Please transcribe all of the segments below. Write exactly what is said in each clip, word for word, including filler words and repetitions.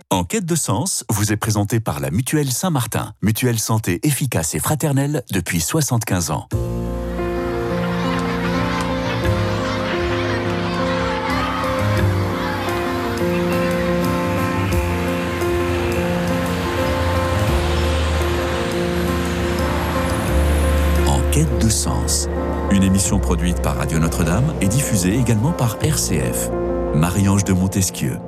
En quête de sens, vous est présenté par la Mutuelle Saint-Martin. Mutuelle santé efficace et fraternelle depuis soixante-quinze ans. En quête de sens. Une émission produite par Radio Notre-Dame et diffusée également par R C F. Marie-Ange de Montesquieu.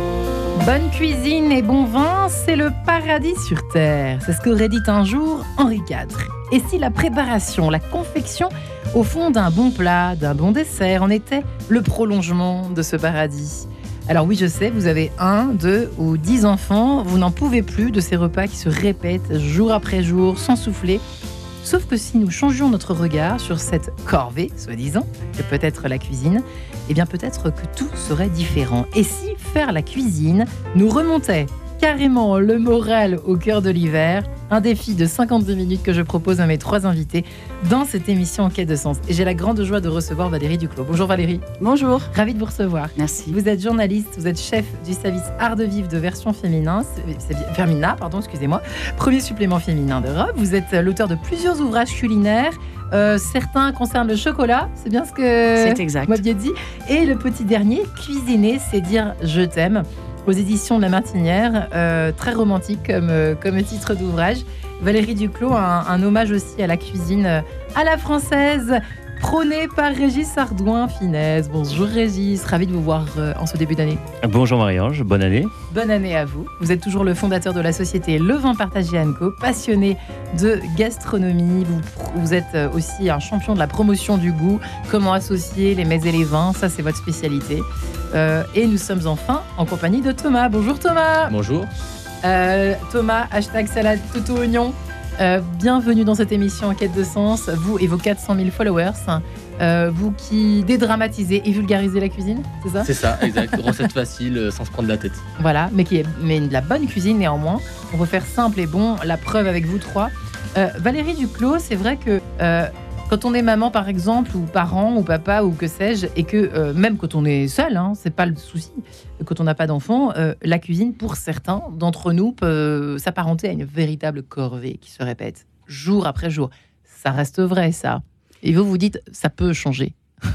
Bonne cuisine et bon vin, c'est le paradis sur terre. C'est ce qu'aurait dit un jour Henri quatre. Et si la préparation, la confection, au fond d'un bon plat, d'un bon dessert, en était le prolongement de ce paradis ? Alors oui, je sais, vous avez un, deux ou dix enfants, vous n'en pouvez plus de ces repas qui se répètent jour après jour, sans souffler. Sauf que si nous changions notre regard sur cette corvée, soi-disant, que peut être la cuisine, eh bien peut-être que tout serait différent. Et si faire la cuisine nous remontait carrément le moral au cœur de l'hiver, un défi de cinquante-deux minutes que je propose à mes trois invités dans cette émission En quête de sens. Et j'ai la grande joie de recevoir Valérie Duclos. Bonjour Valérie. Bonjour. Ravie de vous recevoir. Merci. Vous êtes journaliste, vous êtes chef du service Art de Vivre de version féminin, c'est, c'est, Femina, pardon, excusez-moi, premier supplément féminin d'Europe. Vous êtes l'auteur de plusieurs ouvrages culinaires. Euh, certains concernent le chocolat, c'est bien ce que c'est exact. vous m'aviez dit. Et le petit dernier, cuisiner, c'est dire je t'aime, aux éditions de La Martinière, euh, très romantique comme, euh, comme titre d'ouvrage. Valérie Duclos, un, un hommage aussi à la cuisine euh, à la française, prônée par Régis Ardouin-Finesse. Bonjour Régis, ravi de vous voir euh, en ce début d'année. Bonjour Marie-Ange, bonne année. Bonne année à vous. Vous êtes toujours le fondateur de la société Le Vin Partagé Co, passionné de gastronomie. Vous, vous êtes aussi un champion de la promotion du goût, comment associer les mets et les vins, ça c'est votre spécialité. Euh, et nous sommes enfin en compagnie de Thomas. Bonjour Thomas. Bonjour. Euh, Thomas, hashtag salade tout oignon. Euh, bienvenue dans cette émission En quête de sens, vous et vos quatre cent mille followers, euh, vous qui dédramatisez et vulgarisez la cuisine, c'est ça ? C'est ça, exact. Recette facile, euh, sans se prendre la tête. Voilà, mais qui est mais de la bonne cuisine néanmoins. On veut faire simple et bon, la preuve avec vous trois. Euh, Valérie Duclos, c'est vrai que euh, quand on est maman par exemple, ou parent, ou papa, ou que sais-je, et que euh, même quand on est seul, hein, c'est pas le souci, quand on n'a pas d'enfant, euh, la cuisine, pour certains d'entre nous, peut s'apparenter à une véritable corvée qui se répète jour après jour. Ça reste vrai, ça. Et vous, vous dites, ça peut changer.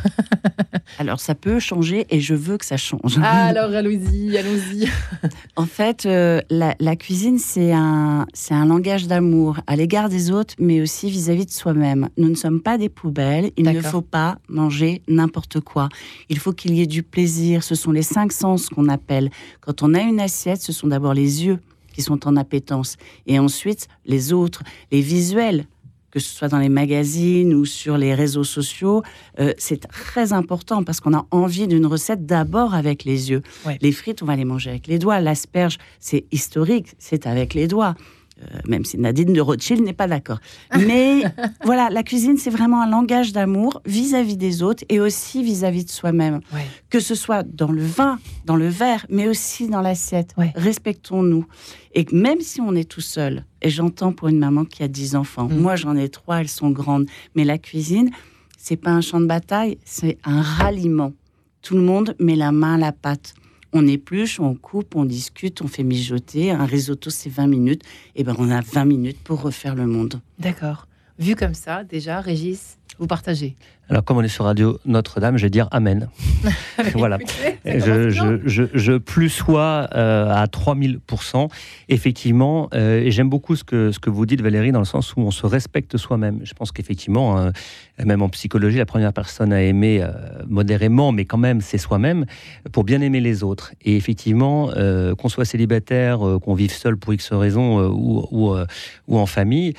Alors, ça peut changer et je veux que ça change. Ah, alors, allons-y, allons-y. En fait, euh, la, la cuisine, c'est un, c'est un langage d'amour à l'égard des autres, mais aussi vis-à-vis de soi-même. Nous ne sommes pas des poubelles. Il D'accord. ne faut pas manger n'importe quoi. Il faut qu'il y ait du plaisir. Ce sont les cinq sens qu'on appelle. Quand on a une assiette, ce sont d'abord les yeux qui sont en appétence. Et ensuite, les autres, les visuels, que ce soit dans les magazines ou sur les réseaux sociaux, euh, c'est très important parce qu'on a envie d'une recette d'abord avec les yeux. Ouais. Les frites, on va les manger avec les doigts. L'asperge, c'est historique, c'est avec les doigts. Euh, même si Nadine de Rothschild n'est pas d'accord. Mais voilà, la cuisine, c'est vraiment un langage d'amour vis-à-vis des autres et aussi vis-à-vis de soi-même. Ouais. Que ce soit dans le vin, dans le verre, mais aussi dans l'assiette. Ouais. Respectons-nous. Et même si on est tout seul, et j'entends pour une maman qui a dix enfants, mmh. moi j'en ai trois, elles sont grandes, mais la cuisine, c'est pas un champ de bataille, c'est un ralliement. Tout le monde met la main à la pâte. On épluche, on coupe, on discute, on fait mijoter. Un risotto, c'est vingt minutes. Et ben, on a vingt minutes pour refaire le monde. D'accord. Vu comme ça, déjà, Régis, vous partagez. Alors, comme on est sur Radio Notre-Dame, je vais dire Amen. Voilà. Je, je, je, je plus sois euh, à trois mille pour cent. Effectivement, euh, et j'aime beaucoup ce que, ce que vous dites, Valérie, dans le sens où on se respecte soi-même. Je pense qu'effectivement, euh, même en psychologie, la première personne à aimer euh, modérément, mais quand même, c'est soi-même, pour bien aimer les autres. Et effectivement, euh, qu'on soit célibataire, euh, qu'on vive seul pour X raisons, euh, ou, ou, euh, ou en famille,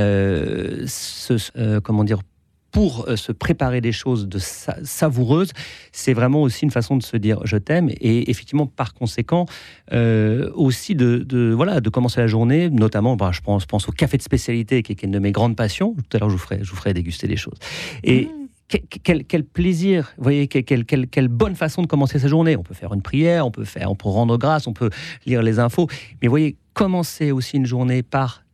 euh, ce, euh, comment dire, pour se préparer des choses de sa- savoureuses, c'est vraiment aussi une façon de se dire « je t'aime » et effectivement, par conséquent, euh, aussi de, de, voilà, de commencer la journée, notamment, bah, je, pense, je pense au café de spécialité, qui est une de mes grandes passions. Tout à l'heure, je vous ferai, je vous ferai déguster des choses. Et mmh. Quel, quel, quel plaisir, vous voyez, quelle quel, quel bonne façon de commencer sa journée. On peut faire une prière, on peut, faire, on peut rendre grâce, on peut lire les infos, mais vous voyez, commencer aussi une journée par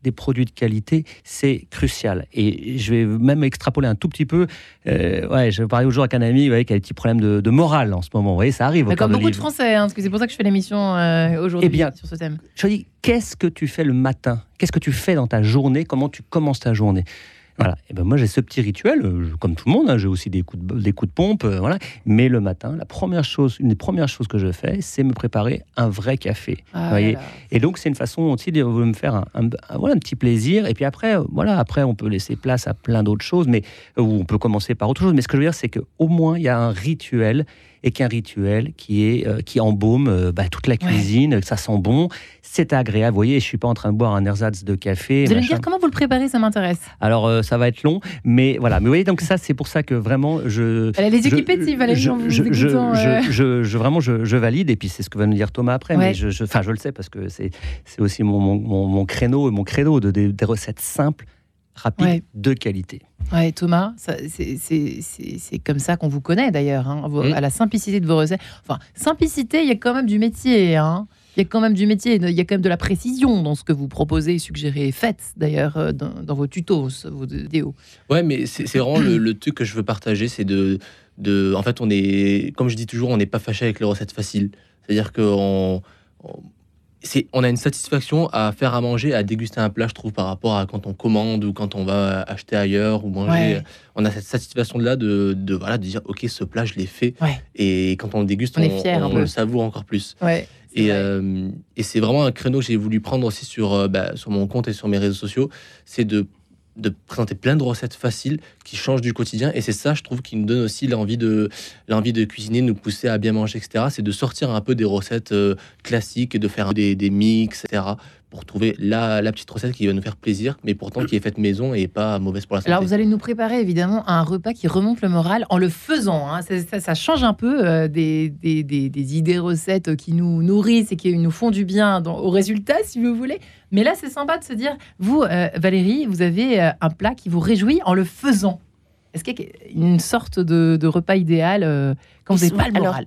des produits de qualité, c'est crucial. Et je vais même extrapoler un tout petit peu. Euh, ouais, je parlais aujourd'hui avec un ami ouais, qui a des petits problèmes de, de morale en ce moment. Vous voyez, ça arrive. Comme beaucoup de, de Français, hein, parce que c'est pour ça que je fais l'émission euh, aujourd'hui eh bien, sur ce thème. Je dis, qu'est-ce que tu fais le matin ? Qu'est-ce que tu fais dans ta journée ? Comment tu commences ta journée ? Voilà. Et ben moi j'ai ce petit rituel, euh, comme tout le monde, hein, j'ai aussi des coups de, des coups de pompe, euh, voilà. Mais le matin, la première chose, une des premières choses que je fais, c'est me préparer un vrai café. Ah, voyez. Là. Et donc c'est une façon aussi de me faire un, un, un, voilà, un petit plaisir. Et puis après, euh, voilà, après on peut laisser place à plein d'autres choses, mais euh, ou on peut commencer par autre chose. Mais ce que je veux dire, c'est qu'au moins il y a un rituel. Et qu'un rituel qui, est, euh, qui embaume euh, bah, toute la cuisine, ouais. Que ça sent bon, c'est agréable. Vous voyez, je ne suis pas en train de boire un ersatz de café. Vous allez me dire comment vous le préparez, ça m'intéresse. Alors, euh, ça va être long, mais voilà. Mais vous voyez, donc ça, c'est pour ça que vraiment, je... Elle a les yeux qui pétillent, Valérie, je, en vous je, je, écoutant. Euh... Je, je, je, vraiment, je, je valide, et puis c'est ce que va nous dire Thomas après, ouais. mais je, je, enfin, je le sais, parce que c'est, c'est aussi mon, mon, mon, mon créneau et mon credo de, des, des recettes simples, rapides, ouais. de qualité. Ouais, Thomas, ça, c'est, c'est, c'est, c'est comme ça qu'on vous connaît d'ailleurs, hein, mmh. à la simplicité de vos recettes. Enfin, simplicité, il y a quand même du métier, hein. Il y a quand même du métier, il y a quand même de la précision dans ce que vous proposez, suggérez et faites d'ailleurs dans, dans vos tutos, vos vidéos. Ouais, mais c'est, c'est vraiment le, le truc que je veux partager, c'est de, de, en fait, on est, comme je dis toujours, on n'est pas fâché avec les recettes faciles. C'est-à-dire qu'on on, C'est, on a une satisfaction à faire à manger, à déguster un plat, je trouve, par rapport à quand on commande ou quand on va acheter ailleurs ou manger. Ouais. On a cette satisfaction-là de, de, voilà, de dire, OK, ce plat, je l'ai fait. Ouais. Et quand on le déguste, on, on, est fier, on, on le savoure encore plus. Ouais, et, euh, et c'est vraiment un créneau que j'ai voulu prendre aussi sur, euh, bah, sur mon compte et sur mes réseaux sociaux. C'est de de présenter plein de recettes faciles qui changent du quotidien, et c'est ça, je trouve, qui nous donne aussi l'envie de, l'envie de cuisiner, de nous pousser à bien manger, et cetera. C'est de sortir un peu des recettes euh, classiques, de faire des, des mix, et cetera, pour trouver la, la petite recette qui va nous faire plaisir, mais pourtant qui est faite maison et pas mauvaise pour la santé. Alors vous allez nous préparer évidemment un repas qui remonte le moral en le faisant, hein. ça, ça, ça change un peu euh, des, des, des, des idées recettes qui nous nourrissent et qui nous font du bien dans, au résultat, si vous voulez. Mais là, c'est sympa de se dire, vous, euh, Valérie, vous avez euh, un plat qui vous réjouit en le faisant. Est-ce qu'il y a une sorte de, de repas idéal euh, quand vous n'avez pas le moral?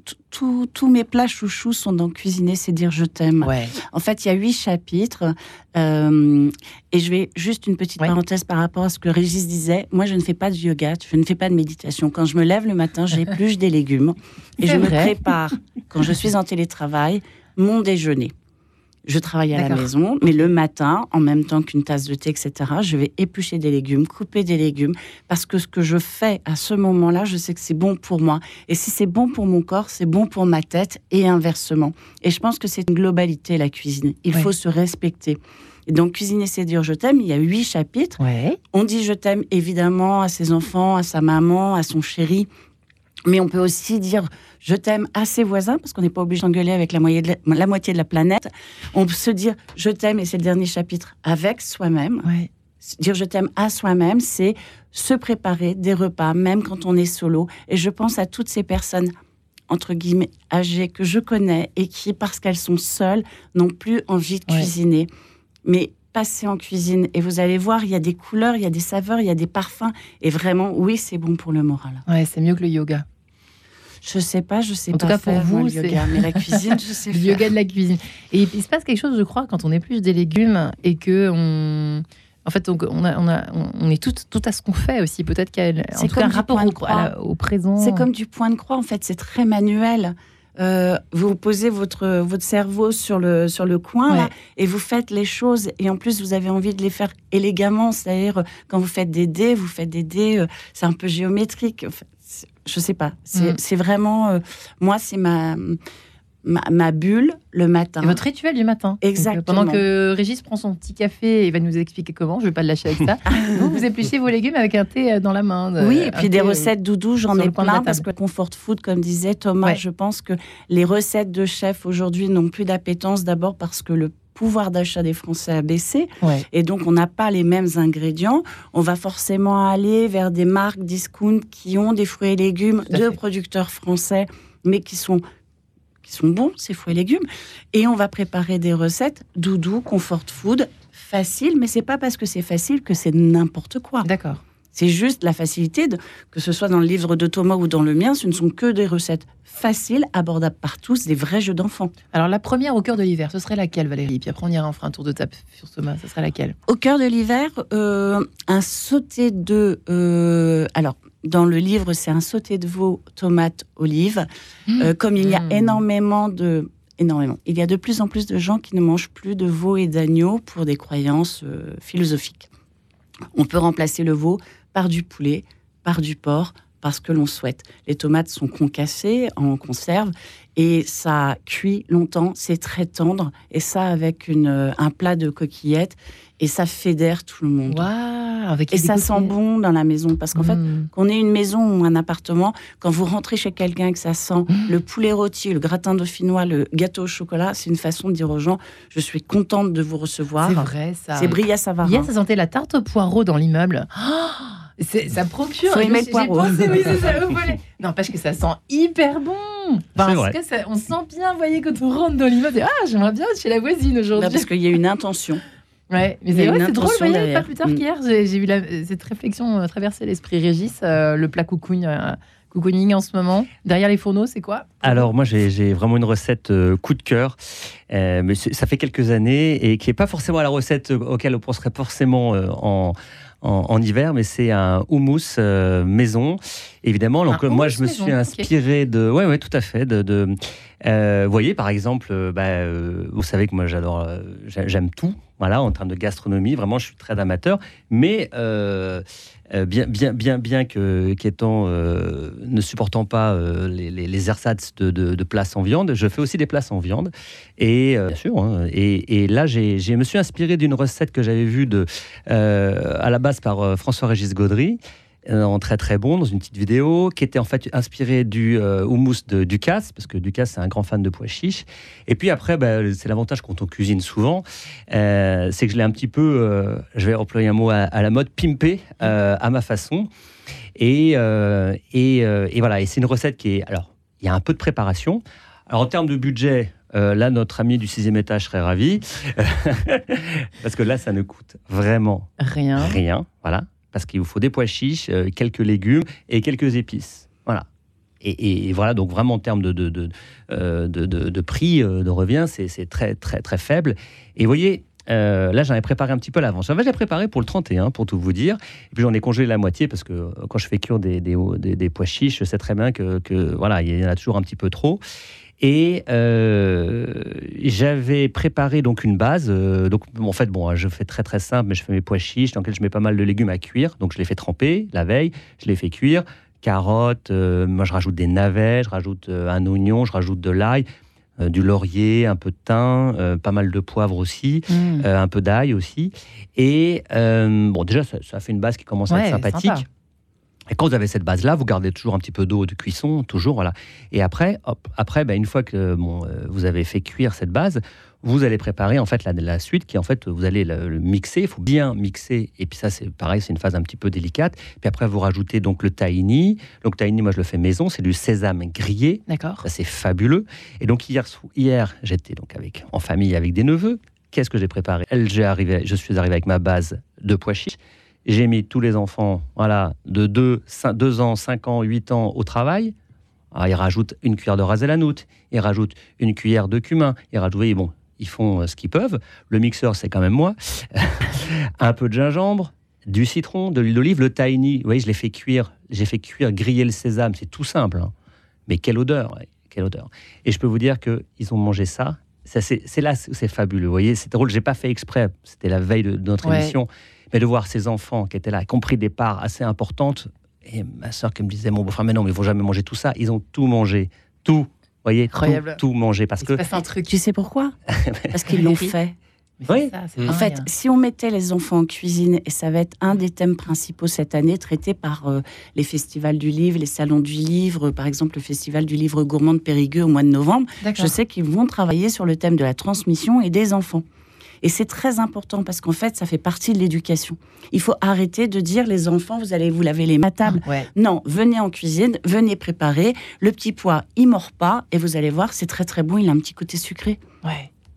Tous mes plats chouchous sont dans Cuisiner, c'est dire je t'aime. Ouais. En fait, il y a huit chapitres. Euh, et je vais juste une petite ouais. parenthèse par rapport à ce que Régis disait. Moi, je ne fais pas de yoga, je ne fais pas de méditation. Quand je me lève le matin, j'épluche des légumes. Et c'est je vrai. me prépare, quand je suis en télétravail, mon déjeuner. Je travaille à D'accord. la maison, mais le matin, en même temps qu'une tasse de thé, et cetera, je vais éplucher des légumes, couper des légumes, parce que ce que je fais à ce moment-là, je sais que c'est bon pour moi. Et si c'est bon pour mon corps, c'est bon pour ma tête, et inversement. Et je pense que c'est une globalité, la cuisine. Il ouais. faut se respecter. Et donc, Cuisiner, c'est dire je t'aime, il y a huit chapitres. Ouais. On dit je t'aime, évidemment, à ses enfants, à sa maman, à son chéri. Mais on peut aussi dire « je t'aime » à ses voisins, parce qu'on n'est pas obligé d'engueuler avec la moitié, de la, la moitié de la planète. On peut se dire « je t'aime » et c'est le dernier chapitre, avec soi-même. Ouais. Dire « je t'aime » à soi-même, c'est se préparer des repas, même quand on est solo. Et je pense à toutes ces personnes, entre guillemets, âgées, que je connais, et qui, parce qu'elles sont seules, n'ont plus envie de ouais. cuisiner. Mais passez en cuisine et vous allez voir, il y a des couleurs, il y a des saveurs, il y a des parfums. Et vraiment, oui, c'est bon pour le moral. Ouais, c'est mieux que le yoga. Je sais pas, je sais en pas tout cas faire, pour vous, moi, le c'est... yoga, mais la cuisine, je sais le faire. yoga de la cuisine. Et il se passe quelque chose, je crois, quand on épluche des légumes et que on, en fait, on, on, a, on, a, on est tout, tout à ce qu'on fait aussi. Peut-être qu'il y a en c'est tout cas un rapport au, à la, au présent. C'est comme du point de croix, en fait. C'est très manuel. Euh, vous posez votre, votre cerveau sur le, sur le coin ouais. là, et vous faites les choses. Et en plus, vous avez envie de les faire élégamment. C'est-à-dire, quand vous faites des dés, vous faites des dés, euh, c'est un peu géométrique. Enfin, je sais pas. C'est, mmh. c'est vraiment... Euh, moi, c'est ma, ma, ma bulle le matin. C'est votre rituel du matin. Exactement. Donc, pendant que Régis prend son petit café et va nous expliquer comment, je vais pas le lâcher avec ça, vous, vous épluchez vos légumes avec un thé dans la main. De, oui, et puis des recettes doudou, j'en ai plein, parce que comfort food, comme disait Thomas, ouais. je pense que les recettes de chefs aujourd'hui n'ont plus d'appétence, d'abord parce que le pouvoir d'achat des Français a baissé, ouais. et donc on n'a pas les mêmes ingrédients. On va forcément aller vers des marques discount qui ont des fruits et légumes de producteurs français, mais qui sont, qui sont bons, ces fruits et légumes. Et on va préparer des recettes doudou, comfort food, facile, mais c'est pas parce que c'est facile que c'est n'importe quoi. D'accord. C'est juste la facilité, de, que ce soit dans le livre de Thomas ou dans le mien, ce ne sont que des recettes faciles, abordables par tous, des vrais jeux d'enfants. Alors la première au cœur de l'hiver, ce serait laquelle, Valérie? Puis après on ira en fera un tour de table sur Thomas, ce serait laquelle? Au cœur de l'hiver, euh, un sauté de... Euh, alors, dans le livre, c'est un sauté de veau, tomate, olive. Mmh. Euh, comme il y a mmh. énormément de... Énormément. Il y a de plus en plus de gens qui ne mangent plus de veau et d'agneau pour des croyances euh, philosophiques. On peut remplacer le veau par du poulet, par du porc, parce que l'on souhaite. Les tomates sont concassées en conserve et ça cuit longtemps, c'est très tendre. Et ça, avec une, un plat de coquillettes, et ça fédère tout le monde. Wow, avec et ça sent bon dans la maison. Parce qu'en mmh. fait, qu'on ait une maison ou un appartement, quand vous rentrez chez quelqu'un et que ça sent mmh. le poulet rôti, le gratin dauphinois, le gâteau au chocolat, c'est une façon de dire aux gens, je suis contente de vous recevoir. C'est vrai, ça. C'est Bria Savarin. Hier, ça sentait la tarte au poireau dans l'immeuble. Oh, c'est, ça procure. Faut aimer le poireau. Pensé, oui, c'est ça, n'empêche que ça sent hyper bon. Enfin, en tout cas, ça, on sent bien, vous voyez, quand on rentre dans l'immeuble, ah, j'aimerais bien être chez la voisine aujourd'hui. Bah, parce qu'il y a une intention. Ouais, mais c'est, ouais, c'est drôle, vous voyez, pas plus tard mmh. qu'hier, j'ai, j'ai eu la, cette réflexion euh, traverser l'esprit Régis, euh, le plat coucougne, euh, cocooning en ce moment. Derrière les fourneaux, c'est quoi? Alors moi, j'ai, j'ai vraiment une recette euh, coup de cœur, euh, mais ça fait quelques années et qui n'est pas forcément la recette auquel on penserait forcément euh, en... En, en hiver, mais c'est un houmous euh, maison, évidemment. Donc euh, moi, je me maison. suis inspiré okay. de, ouais, ouais, tout à fait, de, de euh, vous voyez, par exemple, euh, bah, euh, vous savez que moi, j'adore, euh, j'aime tout, voilà, en termes de gastronomie. Vraiment, je suis très amateur, mais euh, euh, bien, bien, bien, bien que qu'étant euh, ne supportant pas euh, les, les, les ersatz de, de, de plats sans viande, je fais aussi des plats sans viande. Et euh, bien sûr, hein, et, et là, j'ai, j'ai me suis inspiré d'une recette que j'avais vue de euh, à la base par euh, François-Régis Gaudry, euh, en très très bon, dans une petite vidéo, qui était en fait inspiré du euh, houmous de Ducasse, parce que Ducasse c'est un grand fan de pois chiches. Et puis après, bah, c'est l'avantage quand on cuisine souvent, euh, c'est que je l'ai un petit peu, euh, je vais employer un mot à, à la mode, pimpé euh, à ma façon. Et, euh, et, euh, et voilà, et c'est une recette qui est, alors, il y a un peu de préparation. Alors en termes de budget, Euh, là, notre ami du sixième étage serait ravi. Parce que là, ça ne coûte vraiment rien. Rien, voilà. Parce qu'il vous faut des pois chiches, euh, quelques légumes et quelques épices. Voilà. Et, et voilà, donc vraiment en termes de, de, de, euh, de, de, de prix, euh, de revient, c'est, c'est très, très, très faible. Et vous voyez, euh, là, j'en ai préparé un petit peu à l'avance. J'avais déjà préparé pour le trente et un, pour tout vous dire. Et puis j'en ai congelé la moitié parce que euh, quand je fais cuire des, des, des, des pois chiches, je sais très bien que, que voilà, il y en a toujours un petit peu trop. Et euh, j'avais préparé donc une base. Euh, donc en fait, bon, je fais très très simple, mais je fais mes pois chiches dans lesquels je mets pas mal de légumes à cuire. Donc je les fais tremper la veille, je les fais cuire. Carottes, euh, moi je rajoute des navets, je rajoute euh, un oignon, je rajoute de l'ail, euh, du laurier, un peu de thym, euh, pas mal de poivre aussi, mmh. euh, un peu d'ail aussi. Et euh, bon, déjà ça, ça fait une base qui commence ouais, à être sympathique. Sympa. Et quand vous avez cette base-là, vous gardez toujours un petit peu d'eau de cuisson, toujours, voilà. Et après, hop, après, bah, une fois que bon, euh, vous avez fait cuire cette base, vous allez préparer en fait la, la suite, qui en fait vous allez le, le mixer. Il faut bien mixer. Et puis ça, c'est pareil, c'est une phase un petit peu délicate. Puis après, vous rajoutez donc le tahini. Donc tahini, moi je le fais maison, c'est du sésame grillé. D'accord. Ça c'est fabuleux. Et donc hier, hier, j'étais donc avec en famille avec des neveux. Qu'est-ce que j'ai préparé ? Elle, j'ai arrivé, je suis arrivé avec ma base de pois chiches. J'ai mis tous les enfants voilà, de deux, cinq, deux ans, cinq ans, huit ans au travail. Alors, ils rajoutent une cuillère de ras el hanout, ils rajoutent une cuillère de cumin, ils rajoutent, oui, bon, ils font ce qu'ils peuvent. Le mixeur, c'est quand même moi. Un peu de gingembre, du citron, de l'huile d'olive, le tahini. Oui, je l'ai fait cuire, j'ai fait cuire, griller le sésame, c'est tout simple. Hein. Mais quelle odeur, ouais, quelle odeur. Et je peux vous dire qu'ils ont mangé ça. ça c'est, c'est là, c'est fabuleux. Vous voyez, c'est drôle, j'ai pas fait exprès. C'était la veille de, de notre ouais. émission. Mais de voir ces enfants qui étaient là, y compris des parts assez importantes, et ma sœur qui me disait, mon beau-frère, mais non, mais ils vont jamais manger tout ça. Ils ont tout mangé, tout, vous voyez, incroyable. Tout, tout mangé. Parce il que se passe un truc. Tu sais pourquoi ? Parce qu'ils l'ont fait. Mais oui. ça, c'est en fait, rien. Si on mettait les enfants en cuisine, et ça va être un des thèmes principaux cette année, traités par euh, les festivals du livre, les salons du livre, par exemple le festival du livre gourmand de Périgueux au mois de novembre, D'accord. je sais qu'ils vont travailler sur le thème de la transmission et des enfants. Et c'est très important parce qu'en fait, ça fait partie de l'éducation. Il faut arrêter de dire les enfants, vous allez vous laver les mains à table. Ah, ouais. Non, venez en cuisine, venez préparer. Le petit pois, il mord pas et vous allez voir, c'est très très bon. Il a un petit côté sucré. Ouais.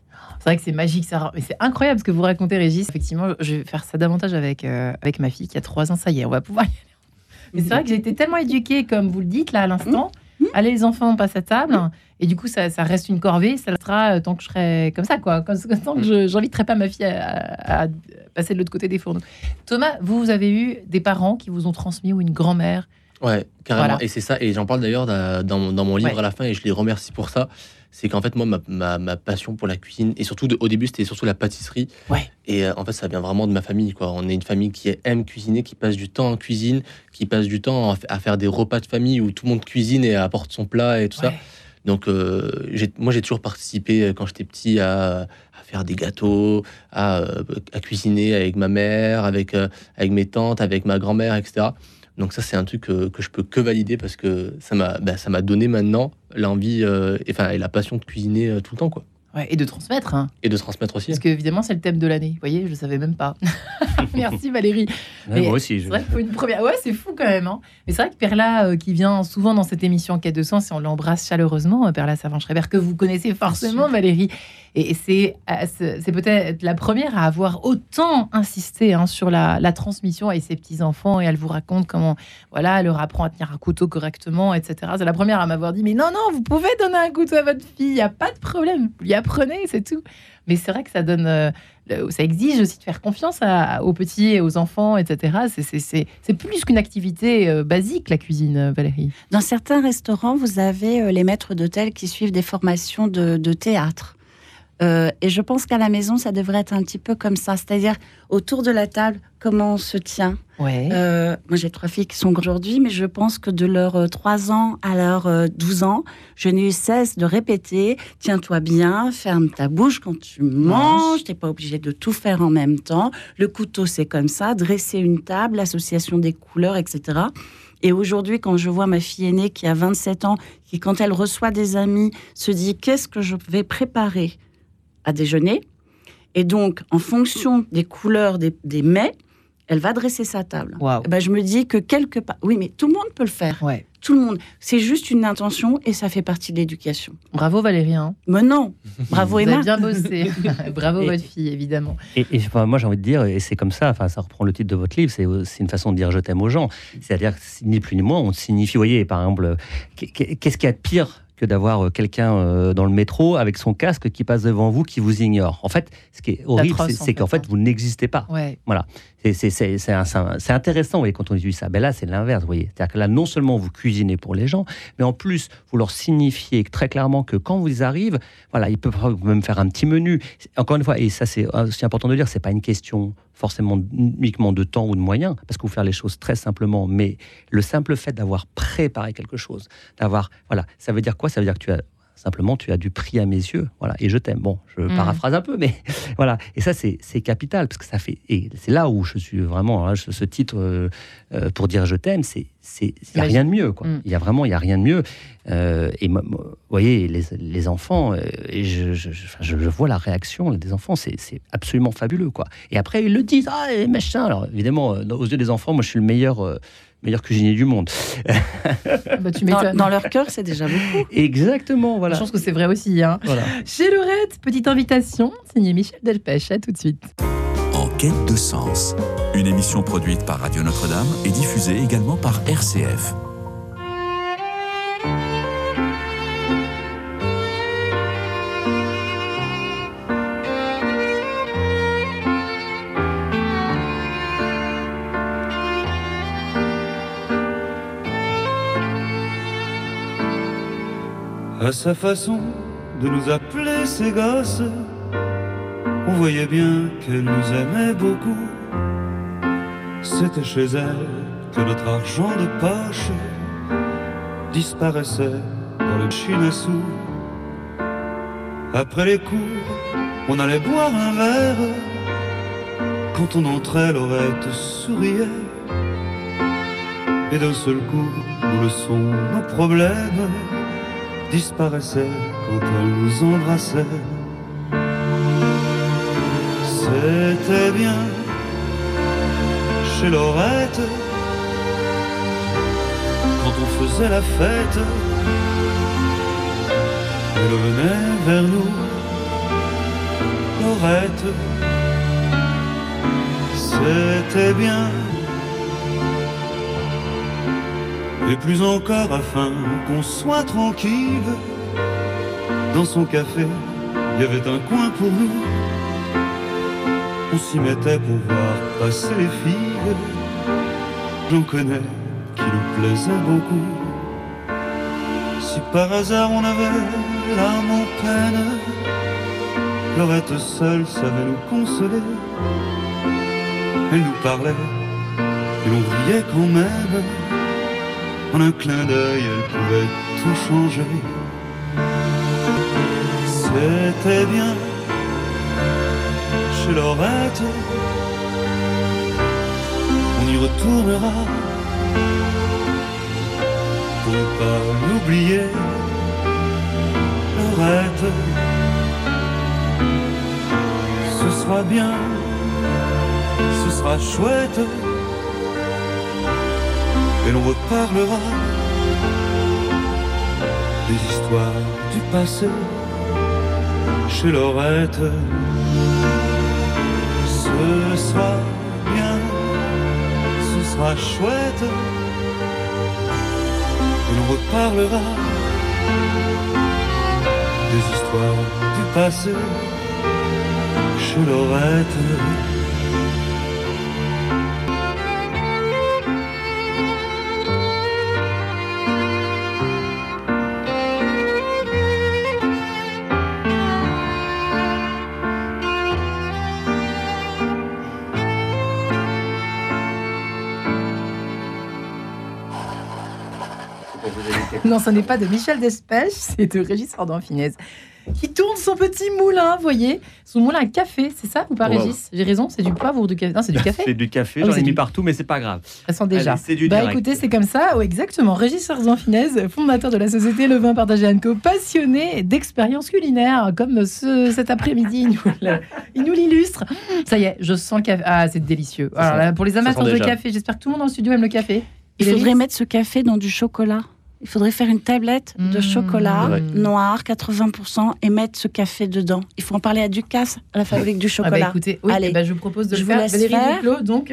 C'est vrai que c'est magique, ça. Mais c'est incroyable ce que vous racontez, Régis. Effectivement, je vais faire ça davantage avec, euh, avec ma fille qui a trois ans. Ça y est, on va pouvoir y aller. Mais c'est vrai que j'ai été tellement éduquée, comme vous le dites là à l'instant. Mmh. Allez, les enfants, on passe à table. Mmh. Et du coup, ça, ça reste une corvée. Ça restera euh, tant que je serai comme ça, quoi. Tant que je n'inviterai pas ma fille à, à, à passer de l'autre côté des fourneaux. Thomas, vous, vous avez eu des parents qui vous ont transmis ou une grand-mère? Ouais, carrément. Voilà. Et c'est ça. Et j'en parle d'ailleurs dans, dans mon livre ouais. à la fin, et je les remercie pour ça. C'est qu'en fait, moi, ma, ma, ma passion pour la cuisine, et surtout de, au début, c'était surtout la pâtisserie. Ouais. Et euh, en fait, ça vient vraiment de ma famille, quoi. On est une famille qui aime cuisiner, qui passe du temps en cuisine, qui passe du temps à faire des repas de famille où tout le monde cuisine et apporte son plat et tout ouais. ça. Donc, euh, j'ai, moi, j'ai toujours participé quand j'étais petit à, à faire des gâteaux, à, à cuisiner avec ma mère, avec, euh, avec mes tantes, avec ma grand-mère, et cetera. Donc ça, c'est un truc que, que je peux que valider parce que ça m'a, bah, ça m'a donné maintenant l'envie euh, et, enfin, et la passion de cuisiner euh, tout le temps, quoi. Ouais, et de transmettre. Hein. Et de transmettre aussi. Parce qu'évidemment, c'est le thème de l'année. Vous voyez, je ne savais même pas. Merci Valérie. Ouais, moi aussi. Je... C'est vrai qu'il faut une première... Ouais, c'est fou quand même. Hein. Mais c'est vrai que Perla, euh, qui vient souvent dans cette émission Quête de Sens, et on l'embrasse chaleureusement, Perla Savant-Schreiber, que vous connaissez forcément, Valérie. Et c'est, c'est peut-être la première à avoir autant insisté hein, sur la, la transmission à ses petits-enfants. Et elle vous raconte comment, voilà, elle leur apprend à tenir un couteau correctement, et cetera. C'est la première à m'avoir dit, mais non, non, vous pouvez donner un couteau à votre fille, il n'y a pas de problème. Vous lui apprenez, c'est tout. Mais c'est vrai que ça donne, euh, ça exige aussi de faire confiance à, aux petits et aux enfants, et cetera. C'est, c'est, c'est, c'est plus qu'une activité euh, basique, la cuisine, Valérie. Dans certains restaurants, vous avez euh, les maîtres d'hôtel qui suivent des formations de, de théâtre. Euh, et je pense qu'à la maison, ça devrait être un petit peu comme ça. C'est-à-dire, autour de la table, comment on se tient. Ouais. Euh, moi, j'ai trois filles qui sont aujourd'hui, mais je pense que de leurs euh, trois ans à leurs euh, douze ans, je n'ai eu cesse de répéter « Tiens-toi bien, ferme ta bouche quand tu manges, tu n'es pas obligé de tout faire en même temps. Le couteau, c'est comme ça. Dresser une table, l'association des couleurs, et cetera » Et aujourd'hui, quand je vois ma fille aînée qui a vingt-sept ans, qui, quand elle reçoit des amis, se dit « Qu'est-ce que je vais préparer ?» à déjeuner, et donc en fonction des couleurs des, des mets, elle va dresser sa table. Wow. Ben, je me dis que quelque part, oui, mais tout le monde peut le faire. Ouais. Tout le monde. C'est juste une intention et ça fait partie de l'éducation. Bravo Valérie. Hein. Mais non, bravo Emma. Vous avez bien bossé. Bravo et, votre fille, évidemment. Et, et enfin, moi j'ai envie de dire, et c'est comme ça. Enfin, ça reprend le titre de votre livre. C'est, c'est une façon de dire je t'aime aux gens. C'est-à-dire ni plus ni moins, on signifie. Vous voyez, par exemple, qu'est-ce qu'il y a de pire que d'avoir quelqu'un dans le métro avec son casque qui passe devant vous, qui vous ignore. En fait, ce qui est horrible, c'est, c'est qu'en fait, vous n'existez pas. Ouais. Voilà. C'est, c'est, c'est, c'est, un, c'est, un, c'est intéressant, vous voyez, quand on dit ça. Ben là, c'est l'inverse, vous voyez. C'est-à-dire que là, non seulement vous cuisinez pour les gens, mais en plus, vous leur signifiez très clairement que quand vous arrivent, voilà, ils peuvent même faire un petit menu. Encore une fois, et ça, c'est aussi important de dire, c'est pas une question forcément uniquement de temps ou de moyens, parce que vous faire les choses très simplement, mais le simple fait d'avoir préparé quelque chose, d'avoir, voilà, ça veut dire quoi? Ça veut dire que tu as simplement, tu as du prix à mes yeux, voilà, et je t'aime. Bon, je mmh. paraphrase un peu, mais voilà. Et ça, c'est, c'est capital, parce que ça fait, et c'est là où je suis vraiment, hein, ce titre euh, euh, pour dire je t'aime, c'est, c'est, il n'y a rien de mieux, quoi. Mmh. Il y a vraiment, il y a rien de mieux. Euh, et vous voyez, les, les enfants, euh, et je, je, je, je vois la réaction des enfants, c'est, c'est absolument fabuleux, quoi. Et après, ils le disent, ah, machin. Alors évidemment, aux yeux des enfants, moi, je suis le meilleur. Euh, meilleur cuisinier du monde. Bah, tu dans, dans leur cœur, c'est déjà beaucoup. Exactement, voilà. Je pense que c'est vrai aussi. Hein. Voilà. Chez Lorette, petite invitation, signée Michel Delpech. À tout de suite. En quête de sens, une émission produite par Radio Notre-Dame et diffusée également par R C F. À sa façon de nous appeler ses gosses, on voyait bien qu'elle nous aimait beaucoup. C'était chez elle que notre argent de poche disparaissait dans le chine à sous. Après les cours, on allait boire un verre. Quand on entrait, Laurette souriait. Et d'un seul coup, nos leçons, nos problèmes disparaissait quand elle nous embrassait. C'était bien chez Laurette quand on faisait la fête. Elle venait vers nous Laurette, c'était bien. Et plus encore afin qu'on soit tranquille. Dans son café, il y avait un coin pour nous. On s'y mettait pour voir passer les filles. J'en connais qui nous plaisaient beaucoup. Si par hasard on avait l'âme en peine, Laurette seule savait nous consoler. Elle nous parlait et l'on riait quand même. En un clin d'œil, elle pouvait tout changer. C'était bien chez Laurette. On y retournera pour ne pas l'oublier. Laurette, ce sera bien, ce sera chouette. Et l'on reparlera des histoires du passé chez Laurette. Ce sera bien, ce sera chouette. Et l'on reparlera des histoires du passé chez Laurette. Non, ce n'est pas de Michel Delpech, c'est de Régis Ordon-Finesse, qui tourne son petit moulin, vous voyez, son moulin à café, c'est ça ou pas, wow. Régis? J'ai raison, c'est du poivre ou du café? Non, c'est du café. C'est du café, ah, j'en ai mis du... partout, mais c'est pas grave. Ça sent déjà. Allez, c'est du bah direct. Écoutez, c'est comme ça, oh, exactement. Régis Ordon-Finesse, fondateur de la société Le Vin Partagé and Co, passionné d'expériences culinaires, comme ce, cet après-midi, il nous, il nous l'illustre. Ça y est, je sens le café. Ah, c'est délicieux. Alors là, pour les amateurs de café, j'espère que tout le monde dans le studio aime le café. Il faudrait mettre ce café dans du chocolat. Il faudrait faire une tablette mmh, de chocolat ouais. noir, quatre-vingts pour cent, et mettre ce café dedans. Il faut en parler à Ducasse, à la fabrique du chocolat. Ah bah écoutez, oui, Allez, bah je vous propose de je le faire. Valérie Duclos, donc.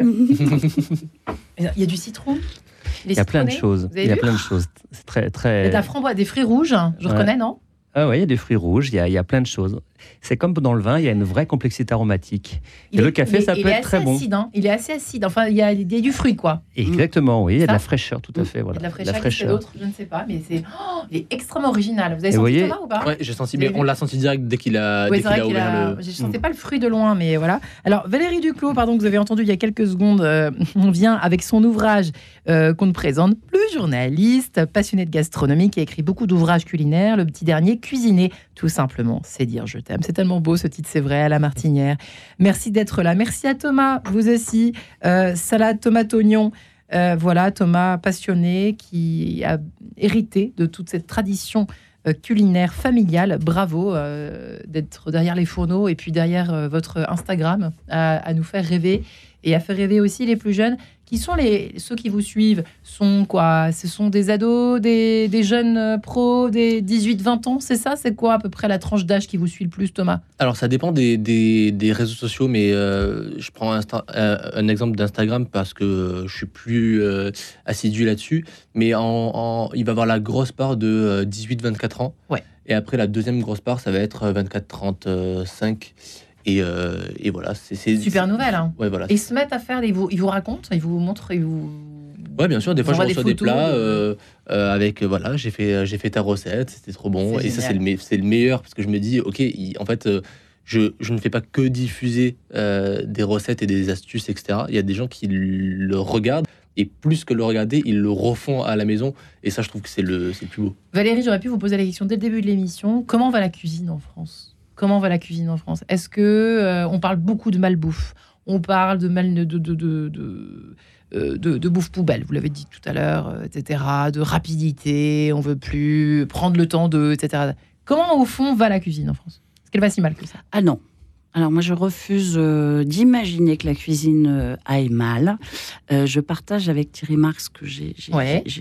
Il y a du citron. Il y a plein de choses. Il y a plein de choses. C'est très, très... Il y a de la framboise, des fruits rouges, je ouais. reconnais, non? Ah oui, il y a des fruits rouges, il y a, il y a plein de choses. C'est comme dans le vin, il y a une vraie complexité aromatique. Et il le est, café, est, ça peut être très acide, bon. Hein. Il est assez acide. Enfin, il y a, il y a du fruit, quoi. Exactement, oui. Il y a de la fraîcheur, tout à fait. Voilà. Il y a de la fraîcheur. La fraîcheur. D'autres, je ne sais pas, mais c'est, oh, il est extrêmement original. Vous avez senti voyez, Thomas ou pas? Oui, j'ai senti, mais on l'a senti direct dès qu'il a, oui, dès qu'il a qu'il ouvert a... le. Je ne sentais pas le fruit de loin, mais voilà. Alors, Valérie Duclos, pardon, que vous avez entendu il y a quelques secondes, euh, on vient avec son ouvrage euh, qu'on ne présente plus, journaliste, passionné de gastronomie, qui a écrit beaucoup d'ouvrages culinaires. Le petit dernier, Cuisiner, tout simplement, c'est dire je t'aime. C'est tellement beau ce titre, c'est vrai, à la Martinière. Merci d'être là. Merci à Thomas, vous aussi. Euh, salade tomate oignon. Euh, voilà, Thomas, passionné, qui a hérité de toute cette tradition euh, culinaire familiale. Bravo euh, d'être derrière les fourneaux et puis derrière euh, votre Instagram à, à nous faire rêver et à faire rêver aussi les plus jeunes. Qui sont les, ceux qui vous suivent? Sont quoi? Ce sont des ados, des, des jeunes pros, des dix-huit vingt ans, c'est ça? C'est quoi à peu près la tranche d'âge qui vous suit le plus, Thomas? Alors, ça dépend des, des, des réseaux sociaux, mais euh, je prends un, un exemple d'Instagram parce que je suis plus euh, assidu là-dessus. Mais en, en, il va y avoir la grosse part de dix-huit vingt-quatre ans. Ouais. Et après, la deuxième grosse part, ça va être vingt-quatre trente-cinq. Et, euh, et voilà, c'est, c'est super nouvelle. Hein. Ouais, voilà. Et ils se mettent à faire, ils vous, ils vous racontent, ils vous montrent, ils vous. Ouais, bien sûr. Des fois, je reçois des, des plats euh, euh, avec voilà, j'ai fait, j'ai fait ta recette, c'était trop bon. C'est et génial. Ça, c'est le, c'est le meilleur parce que je me dis, ok, il, en fait, euh, je, je ne fais pas que diffuser euh, des recettes et des astuces, et cetera. Il y a des gens qui le regardent. Et plus que le regarder, ils le refont à la maison. Et ça, je trouve que c'est le, c'est le plus beau. Valérie, j'aurais pu vous poser la question dès le début de l'émission. Comment va la cuisine en France ? Comment va la cuisine en France ? Est-ce que euh, on parle beaucoup de malbouffe ? On parle de mal de de de, de, de, euh, de, de bouffe poubelle. Vous l'avez dit tout à l'heure, euh, et cetera. De rapidité. On veut plus prendre le temps de, et cetera. Comment au fond va la cuisine en France ? Est-ce qu'elle va si mal que ça ? Ah non. Alors moi, je refuse euh, d'imaginer que la cuisine euh, aille mal. Euh, je partage avec Thierry Marx que j'ai, j'ai, ouais. j'ai, j'ai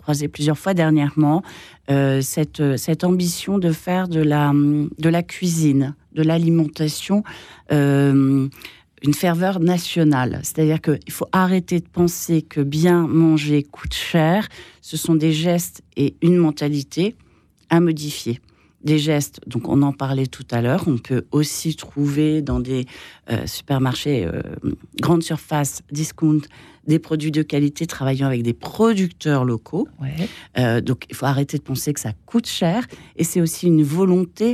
croisé plusieurs fois dernièrement, euh, cette, cette ambition de faire de la, de la cuisine, de l'alimentation, euh, une ferveur nationale. C'est-à-dire qu'il faut arrêter de penser que bien manger coûte cher. Ce sont des gestes et une mentalité à modifier. Des gestes, donc on en parlait tout à l'heure, on peut aussi trouver dans des euh, supermarchés, euh, grandes surfaces, discount, des produits de qualité travaillant avec des producteurs locaux. Ouais. Euh, donc il faut arrêter de penser que ça coûte cher. Et c'est aussi une volonté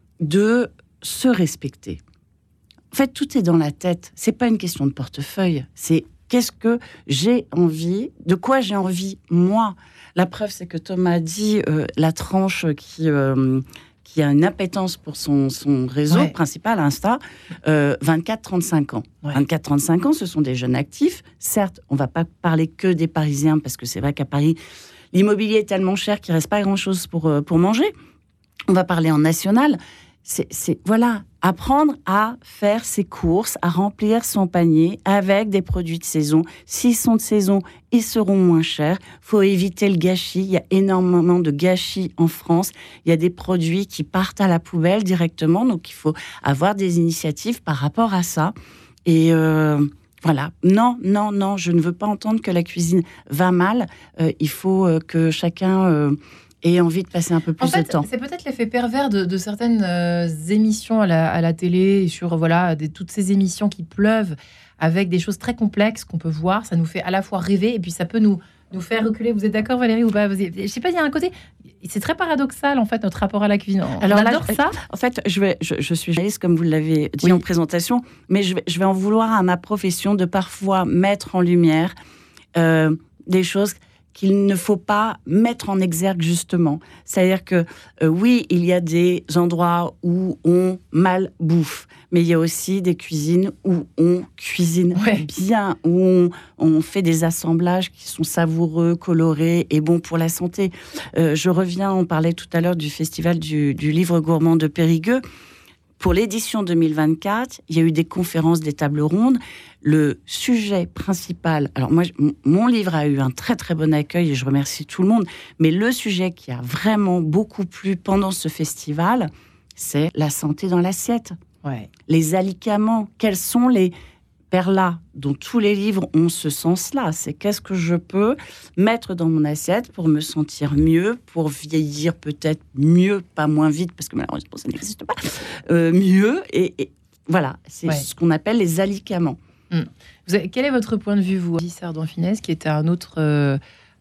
de se respecter. En fait, tout est dans la tête. C'est pas une question de portefeuille. C'est qu'est-ce que j'ai envie, de quoi j'ai envie, moi. La preuve, c'est que Thomas a dit euh, la tranche qui, euh, qui a une appétence pour son, son réseau ouais. principal, Insta, euh, vingt-quatre à trente-cinq ans. Ouais. vingt-quatre à trente-cinq ans, ce sont des jeunes actifs. Certes, on ne va pas parler que des Parisiens, parce que c'est vrai qu'à Paris, l'immobilier est tellement cher qu'il ne reste pas grand-chose pour, euh, pour manger. On va parler en national. C'est, c'est, voilà, apprendre à faire ses courses, à remplir son panier avec des produits de saison. S'ils sont de saison, ils seront moins chers. Il faut éviter le gâchis. Il y a énormément de gâchis en France. Il y a des produits qui partent à la poubelle directement. Donc, il faut avoir des initiatives par rapport à ça. Et euh, voilà. Non, non, non, je ne veux pas entendre que la cuisine va mal. Euh, il faut euh, que chacun... Euh, et envie de passer un peu plus en fait, de temps. C'est peut-être l'effet pervers de, de certaines euh, émissions à la, à la télé, sur voilà, des, toutes ces émissions qui pleuvent avec des choses très complexes qu'on peut voir. Ça nous fait à la fois rêver et puis ça peut nous, nous faire reculer. Vous êtes d'accord, Valérie, ou pas? Je ne sais pas, il y a un côté... C'est très paradoxal, en fait, notre rapport à la cuisine. On Alors adore là, ça. En fait, je, vais, je, je suis journaliste, comme vous l'avez dit oui. en présentation, mais je vais, je vais en vouloir à ma profession de parfois mettre en lumière euh, des choses... qu'il ne faut pas mettre en exergue, justement. C'est-à-dire que, euh, oui, il y a des endroits où on mal bouffe, mais il y a aussi des cuisines où on cuisine ouais. bien, où on, on fait des assemblages qui sont savoureux, colorés et bons pour la santé. Euh, je reviens, on parlait tout à l'heure du festival du, du livre gourmand de Périgueux. Pour l'édition deux mille vingt-quatre, il y a eu des conférences, des tables rondes. Le sujet principal, alors moi, mon livre a eu un très très bon accueil et je remercie tout le monde, mais le sujet qui a vraiment beaucoup plu pendant ce festival, c'est la santé dans l'assiette. Ouais. Les alicaments, quels sont les perlas dont tous les livres ont ce sens-là? C'est qu'est-ce que je peux mettre dans mon assiette pour me sentir mieux, pour vieillir peut-être mieux, pas moins vite, parce que malheureusement ça n'existe pas, euh, mieux, et, et voilà, c'est ouais. ce qu'on appelle les alicaments. Mmh. Vous avez, quel est votre point de vue, vous, Sardon Finesse, qui était un autre, euh,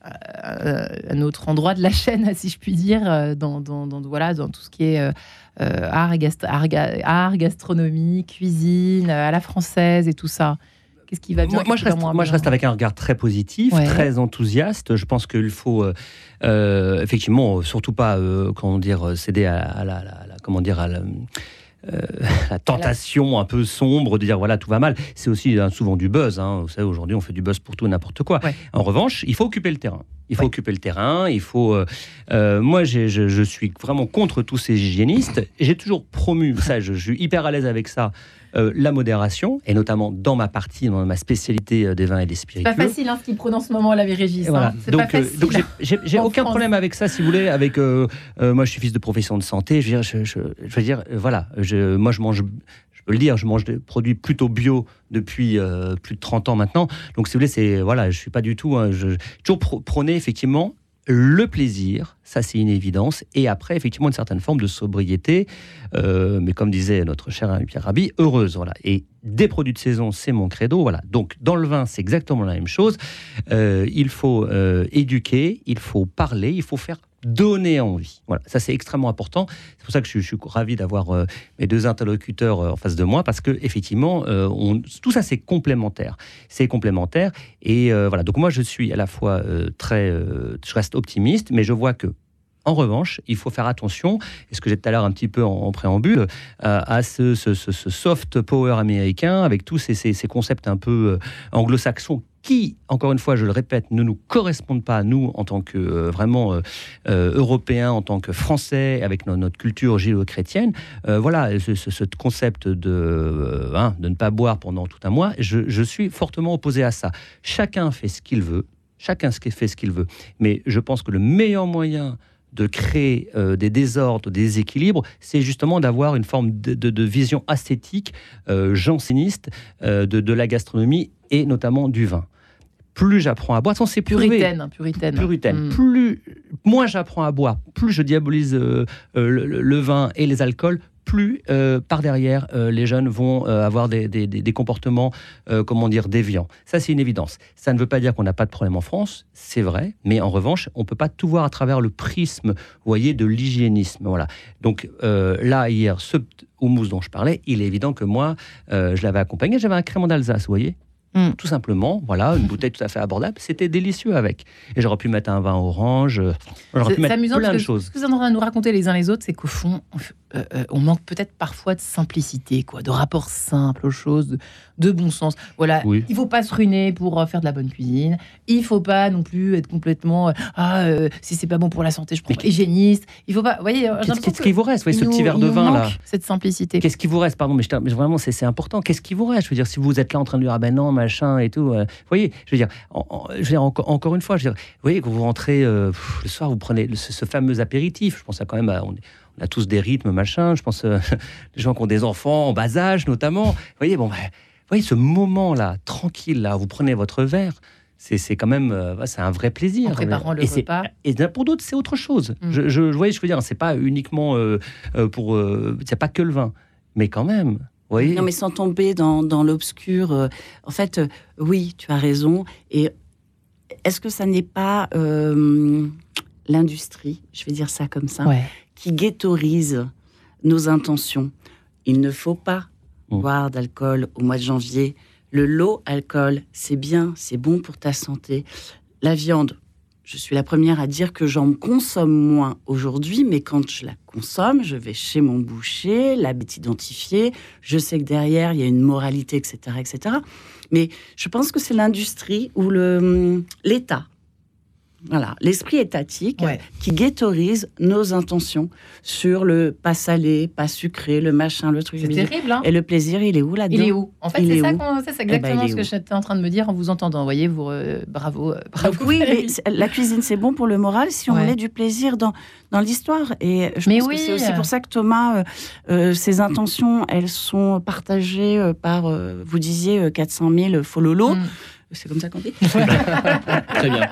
euh, un autre endroit de la chaîne, si je puis dire, euh, dans, dans, dans, voilà, dans tout ce qui est euh, euh, art, gast- art, art, gastronomie, cuisine, à la française et tout ça? Qu'est-ce qui va bien? Moi, moi, je, reste, moi je reste avec un regard très positif, ouais. très enthousiaste. Je pense qu'il faut euh, euh, effectivement surtout pas euh, comment dire, céder à, à, la, à, la, à la comment dire à la, Euh, la tentation un peu sombre de dire voilà tout va mal. C'est aussi hein, souvent du buzz. Hein. Vous savez, aujourd'hui on fait du buzz pour tout et n'importe quoi. Ouais. En revanche, il faut occuper le terrain. Il faut ouais. occuper le terrain. Il faut. Euh, euh, moi, j'ai, je, je suis vraiment contre tous ces hygiénistes. Et j'ai toujours promu ça. Je, je suis hyper à l'aise avec ça. Euh, la modération, et notamment dans ma partie, dans ma spécialité euh, des vins et des spiritueux. C'est pas facile hein, ce qu'il prononce en ce moment, la Régis. Voilà. Hein. C'est donc, pas facile. Euh, donc j'ai, j'ai, j'ai aucun France. problème avec ça, si vous voulez. Avec euh, euh, moi, je suis fils de profession de santé. Je veux dire, je, je, je veux dire, euh, voilà. Je, moi, je mange. Je peux le dire, je mange des produits plutôt bio depuis euh, plus de trente ans maintenant. Donc, si vous voulez, c'est voilà, je suis pas du tout. Hein, je, je toujours pr- prôné effectivement le plaisir, ça c'est une évidence, et après effectivement une certaine forme de sobriété, euh, mais comme disait notre cher ami Pierre Rabhi, heureuse, voilà. Et des produits de saison, c'est mon credo, voilà. Donc dans le vin, c'est exactement la même chose. Euh, il faut euh, éduquer, il faut parler, il faut faire donner envie. Voilà, ça c'est extrêmement important. C'est pour ça que je, je suis ravi d'avoir euh, mes deux interlocuteurs euh, en face de moi, parce que effectivement, euh, on, tout ça c'est complémentaire. C'est complémentaire, et euh, voilà. Donc moi je suis à la fois euh, très, euh, je reste optimiste, mais je vois que en revanche, il faut faire attention, et ce que j'ai tout à l'heure un petit peu en, en préambule, euh, à ce, ce, ce, ce soft power américain, avec tous ces, ces, ces concepts un peu euh, anglo-saxons, qui, encore une fois, je le répète, ne nous correspondent pas à nous en tant que euh, vraiment euh, euh, Européens, en tant que Français, avec no- notre culture judéo-chrétienne. Euh, voilà, ce, ce, ce concept de, euh, hein, de ne pas boire pendant tout un mois, je, je suis fortement opposé à ça. Chacun fait ce qu'il veut. Chacun fait ce qu'il veut. Mais je pense que le meilleur moyen de créer euh, des désordres, des déséquilibres, c'est justement d'avoir une forme de, de, de vision ascétique, euh, janséniste euh, de, de la gastronomie et notamment du vin. Plus j'apprends à boire, de toute façon, c'est puritaine, hein, puritaine. Puritaine. Mm. Plus, moins j'apprends à boire, plus je diabolise euh, euh, le, le vin et les alcools, plus euh, par derrière euh, les jeunes vont euh, avoir des, des, des comportements, euh, comment dire, déviants. Ça, c'est une évidence. Ça ne veut pas dire qu'on n'a pas de problème en France, c'est vrai, mais en revanche, on ne peut pas tout voir à travers le prisme, vous voyez, de l'hygiénisme. Voilà. Donc euh, là, hier, ce houmous dont je parlais, il est évident que moi, euh, je l'avais accompagné, j'avais un crémant d'Alsace, vous voyez. Mmh. Tout simplement, voilà, une bouteille tout à fait abordable, c'était délicieux avec. Et j'aurais pu mettre un vin orange, j'aurais pu mettre amusant plein parce de que choses. Ce que vous êtes en train de nous raconter les uns les autres, c'est qu'au fond, euh, euh, on manque peut-être parfois de simplicité, quoi, de rapport simple aux choses, de, de bon sens. Voilà, oui. Il ne faut pas se ruiner pour euh, faire de la bonne cuisine. Il ne faut pas non plus être complètement, euh, ah, euh, si c'est pas bon pour la santé, je prends pas hygiéniste. Il faut pas, vous voyez, qu'est-ce, qu'est-ce qui vous reste, voyez, ce nous, petit verre de vin là, cette simplicité. Qu'est-ce qui vous reste, pardon, mais, je, mais vraiment c'est, c'est important. Qu'est-ce qui vous reste? Je veux dire, si vous êtes là en train de dire ah ben non machin et tout. Euh, Vous voyez, je veux dire, en, en, je veux dire encore, encore une fois, je veux dire, vous voyez, quand vous rentrez euh, pff, le soir, vous prenez le, ce, ce fameux apéritif. Je pense à quand même, à, on, on a tous des rythmes, machin. Je pense euh, les gens qui ont des enfants en bas âge, notamment. Vous voyez, bon, bah, vous voyez ce moment-là, tranquille, là, vous prenez votre verre. C'est, c'est quand même, euh, c'est un vrai plaisir. En préparant le et repas. Et pour d'autres, c'est autre chose. Mm. Je, je, je, voyez, je veux dire, c'est pas uniquement euh, pour, euh, c'est pas que le vin, mais quand même. Oui. Non, mais sans tomber dans, dans l'obscur. Euh, en fait, euh, oui, tu as raison. Et est-ce que ça n'est pas euh, l'industrie, je vais dire ça comme ça, ouais. qui ghettoise nos intentions? Il ne faut pas mmh. boire d'alcool au mois de janvier. Le low alcool, c'est bien, c'est bon pour ta santé. La viande, je suis la première à dire que j'en consomme moins aujourd'hui, mais quand je la consomme, je vais chez mon boucher, la bête identifiée, je sais que derrière, il y a une moralité, et cetera, et cetera. Mais je pense que c'est l'industrie ou le, l'État, voilà, l'esprit étatique ouais. qui ghettoise nos intentions sur le pas salé, pas sucré, le machin, le truc. C'est terrible, hein. Et le plaisir, il est où là-dedans? Il est où? En fait, il c'est, ça, où qu'on, ça, c'est exactement eh ben, ce que où? j'étais en train de me dire en vous entendant. Vous voyez, vous, euh, bravo. Euh, bravo Donc, oui, mais la cuisine, c'est bon pour le moral si on ouais. met du plaisir dans, dans l'histoire. Et je mais pense oui. que c'est aussi pour ça que Thomas, euh, euh, ses intentions, elles sont partagées euh, par, euh, vous disiez, euh, quatre cent mille fololos. Mm. C'est comme ça qu'on dit. Très bien.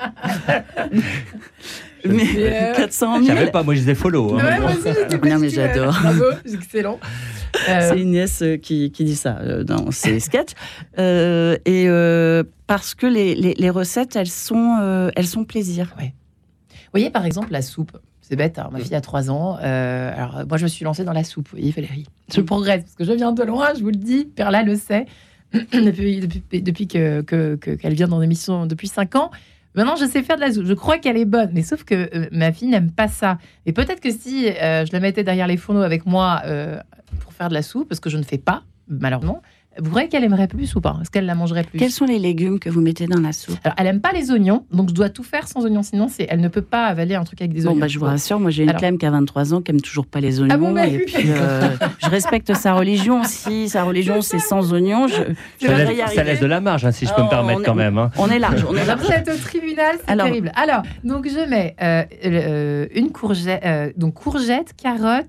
Mais quatre cent mille. Je savais pas, moi je disais follow. Hein, ouais, moi aussi, j'étais non, mais j'adore. Bravo, c'est excellent. Euh... C'est Inès qui, qui dit ça euh, dans ses sketchs. Euh, et euh, parce que les, les, les recettes, elles sont, euh, elles sont plaisir. Ouais. Vous voyez, par exemple, la soupe. C'est bête, hein, ma fille a trois ans. Euh, alors, moi, je me suis lancée dans la soupe. Vous voyez, Valérie. Je progresse, parce que je viens de loin, je vous le dis. Perla le sait. depuis, depuis, depuis que, que, que, qu'elle vient dans l'émission depuis cinq ans. Maintenant, je sais faire de la soupe. Je crois qu'elle est bonne, mais sauf que euh, ma fille n'aime pas ça. Et peut-être que si euh, je la mettais derrière les fourneaux avec moi euh, pour faire de la soupe, parce que je ne fais pas, malheureusement, vous croyez qu'elle aimerait plus ou pas? Est-ce qu'elle la mangerait plus? Quels sont les légumes que vous mettez dans la soupe? Alors, elle aime pas les oignons, donc je dois tout faire sans oignons, sinon c'est, elle ne peut pas avaler un truc avec des bon, oignons. Bah, je vous rassure, moi j'ai une Clem qui a vingt-trois ans, qui aime toujours pas les oignons. Ah bon, bah, et puis, euh, je respecte sa religion. Si sa religion c'est sans oignons, je, je ça, laisse, ça laisse de la marge, hein, si je peux oh, me permettre quand est, même. Hein. On est large. On est large. Vous êtes au tribunal, c'est Alors, terrible. Alors, donc je mets euh, euh, une courgette, euh, donc courgette, carotte.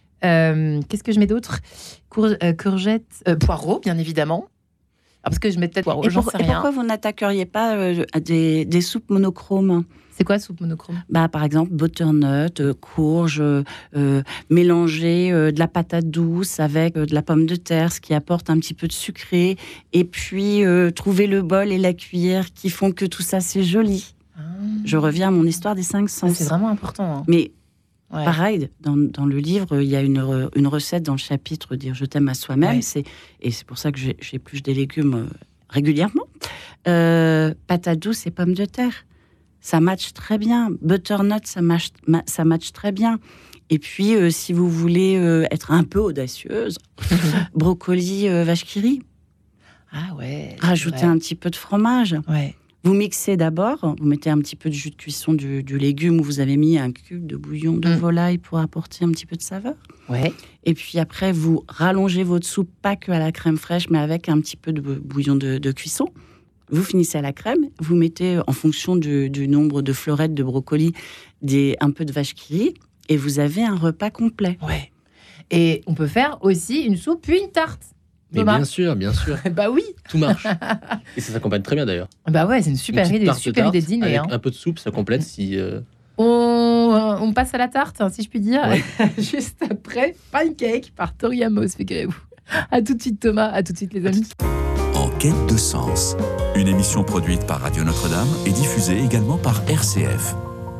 Euh, qu'est-ce que je mets d'autre? Cour, euh, Courgette, euh, poireaux, bien évidemment. Ah, parce que je mets peut-être poireaux, et, j'en pour, sais et rien. pourquoi vous n'attaqueriez pas euh, des, des soupes monochromes? C'est quoi, soupe monochrome? Bah, par exemple, butternut, euh, courge, euh, mélanger euh, de la patate douce avec euh, de la pomme de terre, ce qui apporte un petit peu de sucré. Et puis, euh, trouver le bol et la cuillère qui font que tout ça, c'est joli. Ah. Je reviens à mon histoire des cinq sens. Ah, c'est vraiment important. Hein. Mais... Ouais. Pareil, dans, dans le livre, il y a une, une recette dans le chapitre « Dire je t'aime à soi-même ouais. ». C'est, et c'est pour ça que j'ai, j'épluche des légumes euh, régulièrement. Euh, patates douces et pommes de terre, ça match très bien. Butternut, ça match, ça match très bien. Et puis, euh, si vous voulez euh, être un peu audacieuse, brocoli, euh, vache qui rit. Ah ouais. Rajoutez un petit peu de fromage. Ouais. Vous mixez d'abord, vous mettez un petit peu de jus de cuisson du, du légume où vous avez mis un cube de bouillon de mmh. volaille pour apporter un petit peu de saveur. Ouais. Et puis après, vous rallongez votre soupe, pas que à la crème fraîche, mais avec un petit peu de bouillon de, de cuisson. Vous finissez à la crème, vous mettez, en fonction du, du nombre de florettes de brocoli, des, un peu de vache qui rit, et vous avez un repas complet. Ouais. Et on peut faire aussi une soupe puis une tarte. Mais Thomas. bien sûr, bien sûr. Bah oui. Tout marche. Et ça s'accompagne très bien d'ailleurs. Bah ouais, c'est une super Une idée, tarte super tarte, idée de dîner. Avec Hein. un peu de soupe, ça complète si. Euh... On, on passe à la tarte, hein, si je puis dire. Ouais. Juste après, Pancake par Tori Amos, figurez-vous. À tout de suite Thomas, à tout de suite les amis. En quête de sens, une émission produite par Radio Notre-Dame et diffusée également par R C F.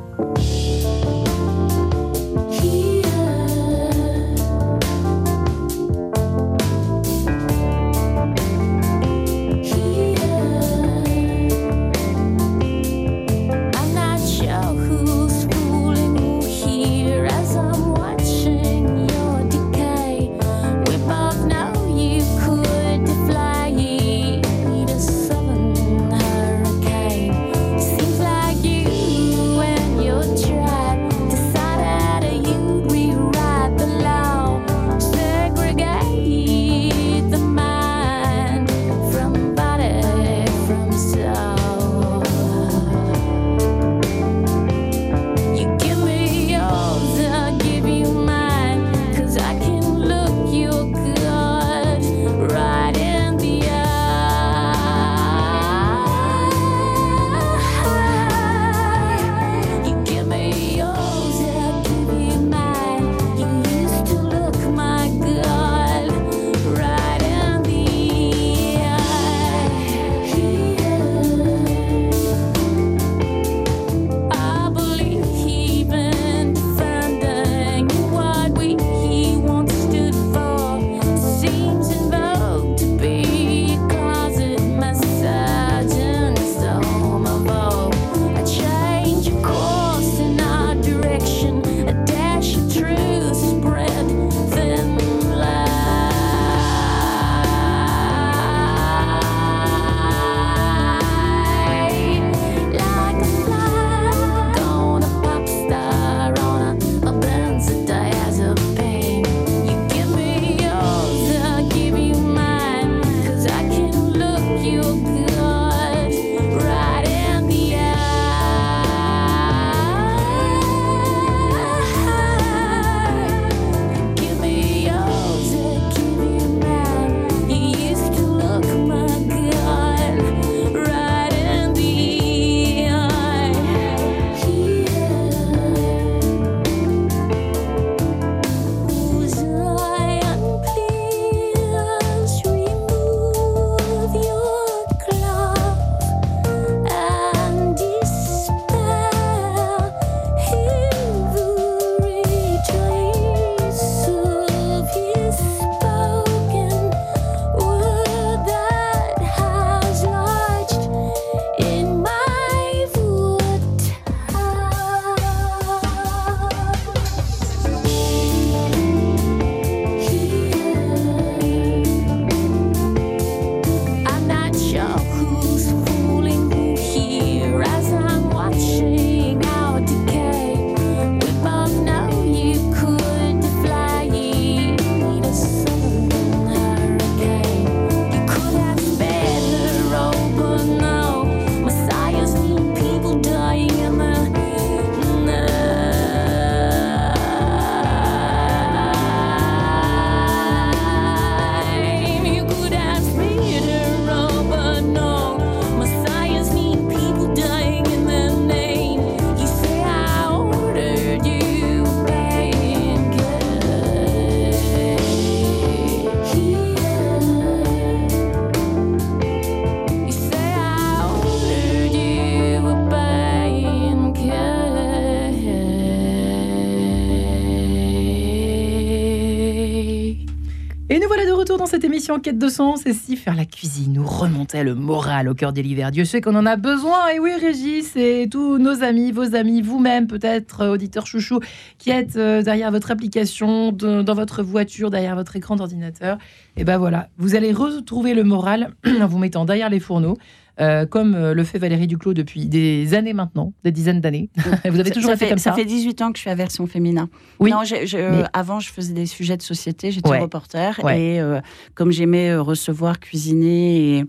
Dans cette émission Quête de sens, et si faire la cuisine nous remontait le moral au cœur de l'hiver. Dieu sait qu'on en a besoin. Et oui, Régis et tous nos amis, vos amis, vous-même peut-être, auditeurs chouchous, qui êtes derrière votre application, de, dans votre voiture, derrière votre écran d'ordinateur. Et ben voilà, vous allez retrouver le moral en vous mettant derrière les fourneaux. Euh, comme le fait Valérie Duclos depuis des années maintenant, des dizaines d'années. Vous avez toujours ça été fait, comme ça. Ça fait dix-huit ans que je suis à Version Féminin. Oui. Non, je, je, Mais... Avant, je faisais des sujets de société, j'étais ouais. reporter. Ouais. Et euh, comme j'aimais recevoir, cuisiner et,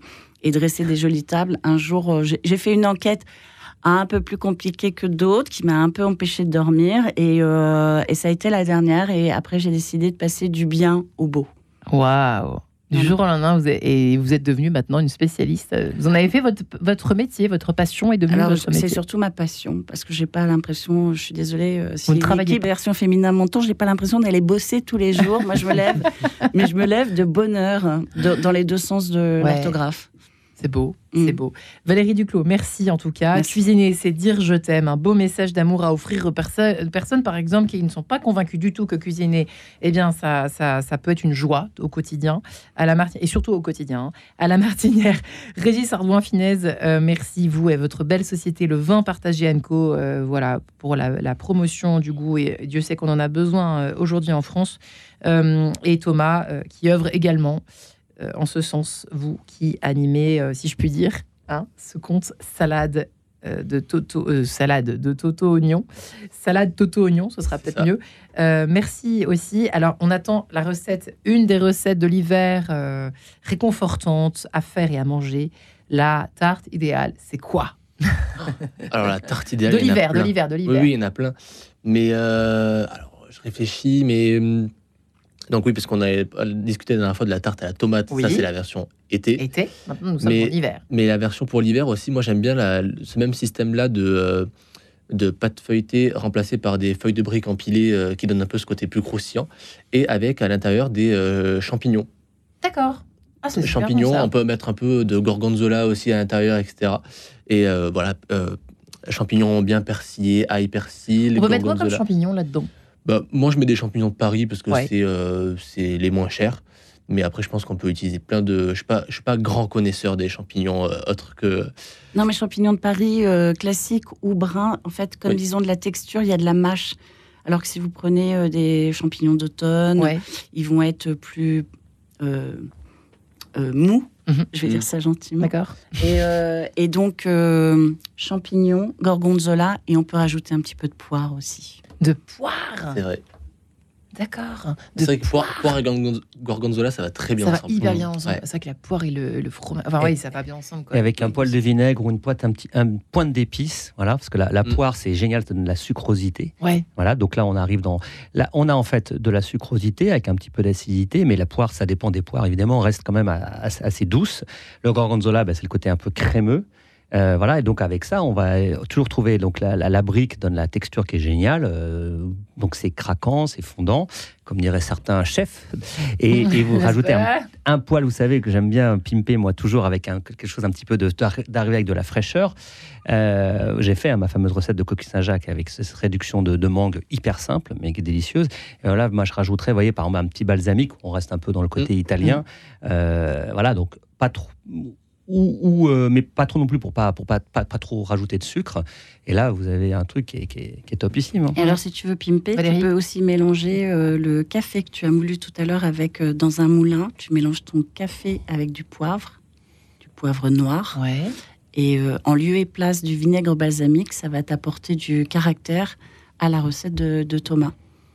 et dresser des jolies tables. Un jour, euh, j'ai, j'ai fait une enquête un peu plus compliquée que d'autres, qui m'a un peu empêchée de dormir. Et, euh, et ça a été la dernière. Et après, j'ai décidé de passer du bien au beau. Waouh! Du jour au lendemain, vous êtes, et vous êtes devenue maintenant une spécialiste. Vous en avez fait votre, votre métier, votre passion est devenue Alors, votre métier. c'est surtout ma passion, parce que j'ai pas l'impression, je suis désolée, euh, si vous ne travaillez l'équipe pas. version féminin m'entend, j'ai pas l'impression d'aller bosser tous les jours. Moi, je me lève, mais je me lève de bonne heure, de, dans les deux sens de Ouais. l'orthographe. C'est beau, Mm. c'est beau. Valérie Duclos, merci en tout cas. Merci. Cuisiner, c'est dire je t'aime. Un beau message d'amour à offrir aux perso- personnes, par exemple, qui ne sont pas convaincues du tout que cuisiner, eh bien, ça, ça, ça peut être une joie au quotidien, à la Marti- et surtout au quotidien. hein. À la Martinière, Régis Ardouin-Finez, euh, merci vous et votre belle société, le vin partagé Anco, euh, voilà, pour la, la promotion du goût. Et Dieu sait qu'on en a besoin euh, aujourd'hui en France. Euh, et Thomas, euh, qui œuvre également. Euh, en ce sens, vous qui animez, euh, si je puis dire, hein, ce compte salade euh, de Toto, euh, salade de Toto Oignon, salade Toto Oignon, ce sera C'est peut-être ça. mieux. Euh, merci aussi. Alors, on attend la recette, une des recettes de l'hiver euh, réconfortante à faire et à manger. La tarte idéale, c'est quoi? Alors la tarte idéale, De il y en a l'hiver, de plein. l'hiver, de Oui, l'hiver. oui, il y en a plein. Mais euh, alors, je réfléchis, mais hum, donc oui, parce qu'on avait discuté la dernière fois de la tarte à la tomate. Oui. Ça, c'est la version été. Été, maintenant nous sommes Mais- en hiver. Mais la version pour l'hiver aussi, moi j'aime bien la- ce même système-là de, euh, de pâte feuilletée remplacée par des feuilles de briques empilées euh, qui donnent un peu ce côté plus croustillant et avec à l'intérieur des euh, champignons. D'accord. Ah, c'est Les super champignons, bon, ça. on peut mettre un peu de gorgonzola aussi à l'intérieur, et cetera. Et euh, voilà, euh, champignons bien persillés, ail persil, On peut mettre quoi comme gorgonzola. champignon là-dedans? Bah, moi, je mets des champignons de Paris parce que Ouais. c'est euh, c'est les moins chers. Mais après, je pense qu'on peut utiliser plein de. Je suis pas, je suis pas grand connaisseur des champignons euh, autres que. Non, mais champignons de Paris, euh, classiques ou bruns, en fait, comme Oui. disons de la texture, il y a de la mâche. Alors que si vous prenez euh, des champignons d'automne, Ouais. ils vont être plus euh, euh, mous. Mhm. Je vais Mhm. dire ça gentiment. D'accord. Et, euh, et donc, euh, champignons, gorgonzola, et on peut rajouter un petit peu de poire aussi. De poire. C'est vrai. D'accord. C'est De vrai que poire, poire et gorgonz- gorgonzola, ça va très bien ça va ensemble. hyper Mhm. bien ensemble. Ouais. C'est vrai que la poire et le, le fromage. Enfin, Et- oui, ça va bien ensemble. Quoi. Et avec un poil de vinaigre ou une pointe, un petit, un pointe d'épices, voilà, parce que la, la Mm. poire c'est génial, ça donne de la sucrosité. Ouais. Voilà, donc là on arrive dans, là on a en fait de la sucrosité avec un petit peu d'acidité, mais la poire, ça dépend des poires évidemment, reste quand même assez, assez douce. Le gorgonzola, ben, c'est le côté un peu crémeux. Euh, voilà, et donc avec ça, on va toujours trouver donc la, la, la brique donne la texture qui est géniale, euh, donc c'est craquant, c'est fondant, comme diraient certains chefs, et, et vous N'est-ce rajoutez un, pas un poil, vous savez que j'aime bien pimper moi toujours avec un, quelque chose un petit peu de d'arriver avec de la fraîcheur. Euh, j'ai fait hein, ma fameuse recette de coquille Saint-Jacques avec cette réduction de, de mangue hyper simple mais qui est délicieuse. Et là, moi je rajouterais, vous voyez, par exemple un petit balsamique. On reste un peu dans le côté Mmh. italien. Euh, voilà, donc pas trop. Ou, ou, euh, mais pas trop non plus pour pas pour pas, pas, pas trop rajouter de sucre. Et là, vous avez un truc qui est, qui est, qui est topissime. hein. Et alors, si tu veux pimper, Valérie. tu peux aussi mélanger euh, le café que tu as moulu tout à l'heure avec euh, dans un moulin. Tu mélanges ton café avec du poivre, du poivre noir. Ouais. Et euh, en lieu et place du vinaigre balsamique, ça va t'apporter du caractère à la recette de, de Thomas.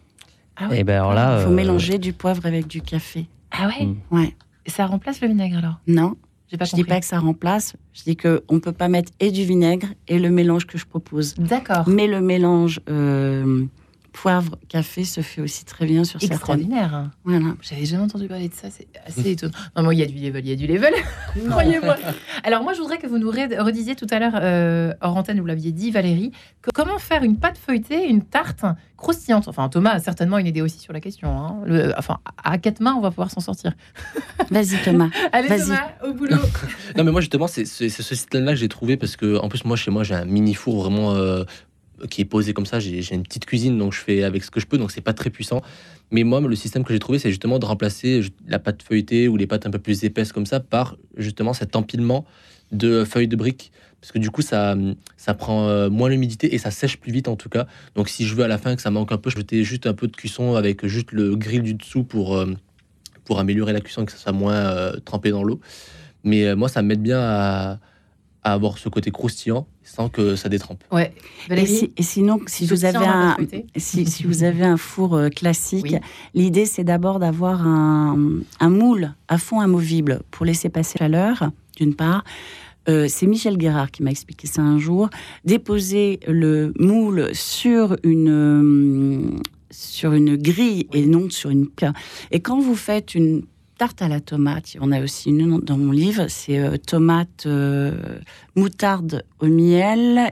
Ah ouais. Et ben alors là, Il faut euh, mélanger du poivre avec du café. Ah ouais. Mm. Ouais. Et ça remplace le vinaigre alors? Non, J'ai pas je compris. dis pas que ça remplace. Je dis qu'on ne peut pas mettre et du vinaigre et le mélange que je propose. D'accord. Mais le mélange euh, poivre-café se fait aussi très bien sur certaines. Extraordinaire. hein. Voilà. J'avais jamais entendu parler de ça, c'est assez étonnant. Non, mais il y a du level, il y a du level, croyez-moi. Alors moi, je voudrais que vous nous ré- redisiez tout à l'heure, euh, hors antenne, vous l'aviez dit, Valérie, que- comment faire une pâte feuilletée, une tarte croustillante. Enfin, Thomas a certainement une idée aussi sur la question. hein. Le- enfin, à quatre mains, on va pouvoir s'en sortir. Vas-y Thomas. Allez Vas-y. Thomas, au boulot. Non, mais moi, justement, c'est c'est- c'est ce système-là que j'ai trouvé parce que, en plus, moi, chez moi, j'ai un mini four vraiment euh, qui est posé comme ça. J'ai j'ai une petite cuisine, donc je fais avec ce que je peux, donc c'est pas très puissant. Mais moi, le système que j'ai trouvé, c'est justement de remplacer la pâte feuilletée ou les pâtes un peu plus épaisses comme ça par justement cet empilement de feuilles de briques. Parce que du coup, ça, ça prend euh, moins l'humidité et ça sèche plus vite en tout cas. Donc, si je veux à la fin que ça manque un peu, je jeter juste un peu de cuisson avec juste le grill du dessous pour, euh, pour améliorer la cuisson et que ça soit moins euh, trempé dans l'eau. Mais euh, moi, ça m'aide bien à, à avoir ce côté croustillant sans que ça détrempe. Ouais. Et, Valérie, si- et sinon, si je vous, avez tiens à la un, pâte feuilletée. si, si vous avez un four euh, classique, Oui. l'idée c'est d'abord d'avoir un, un moule à fond amovible pour laisser passer la chaleur d'une part. Euh, c'est Michel Guérard qui m'a expliqué ça un jour. Déposer le moule sur une, euh, sur une grille et non sur une plaque. Et quand vous faites une tarte à la tomate, on a aussi une dans mon livre, c'est euh, tomate, euh, moutarde au miel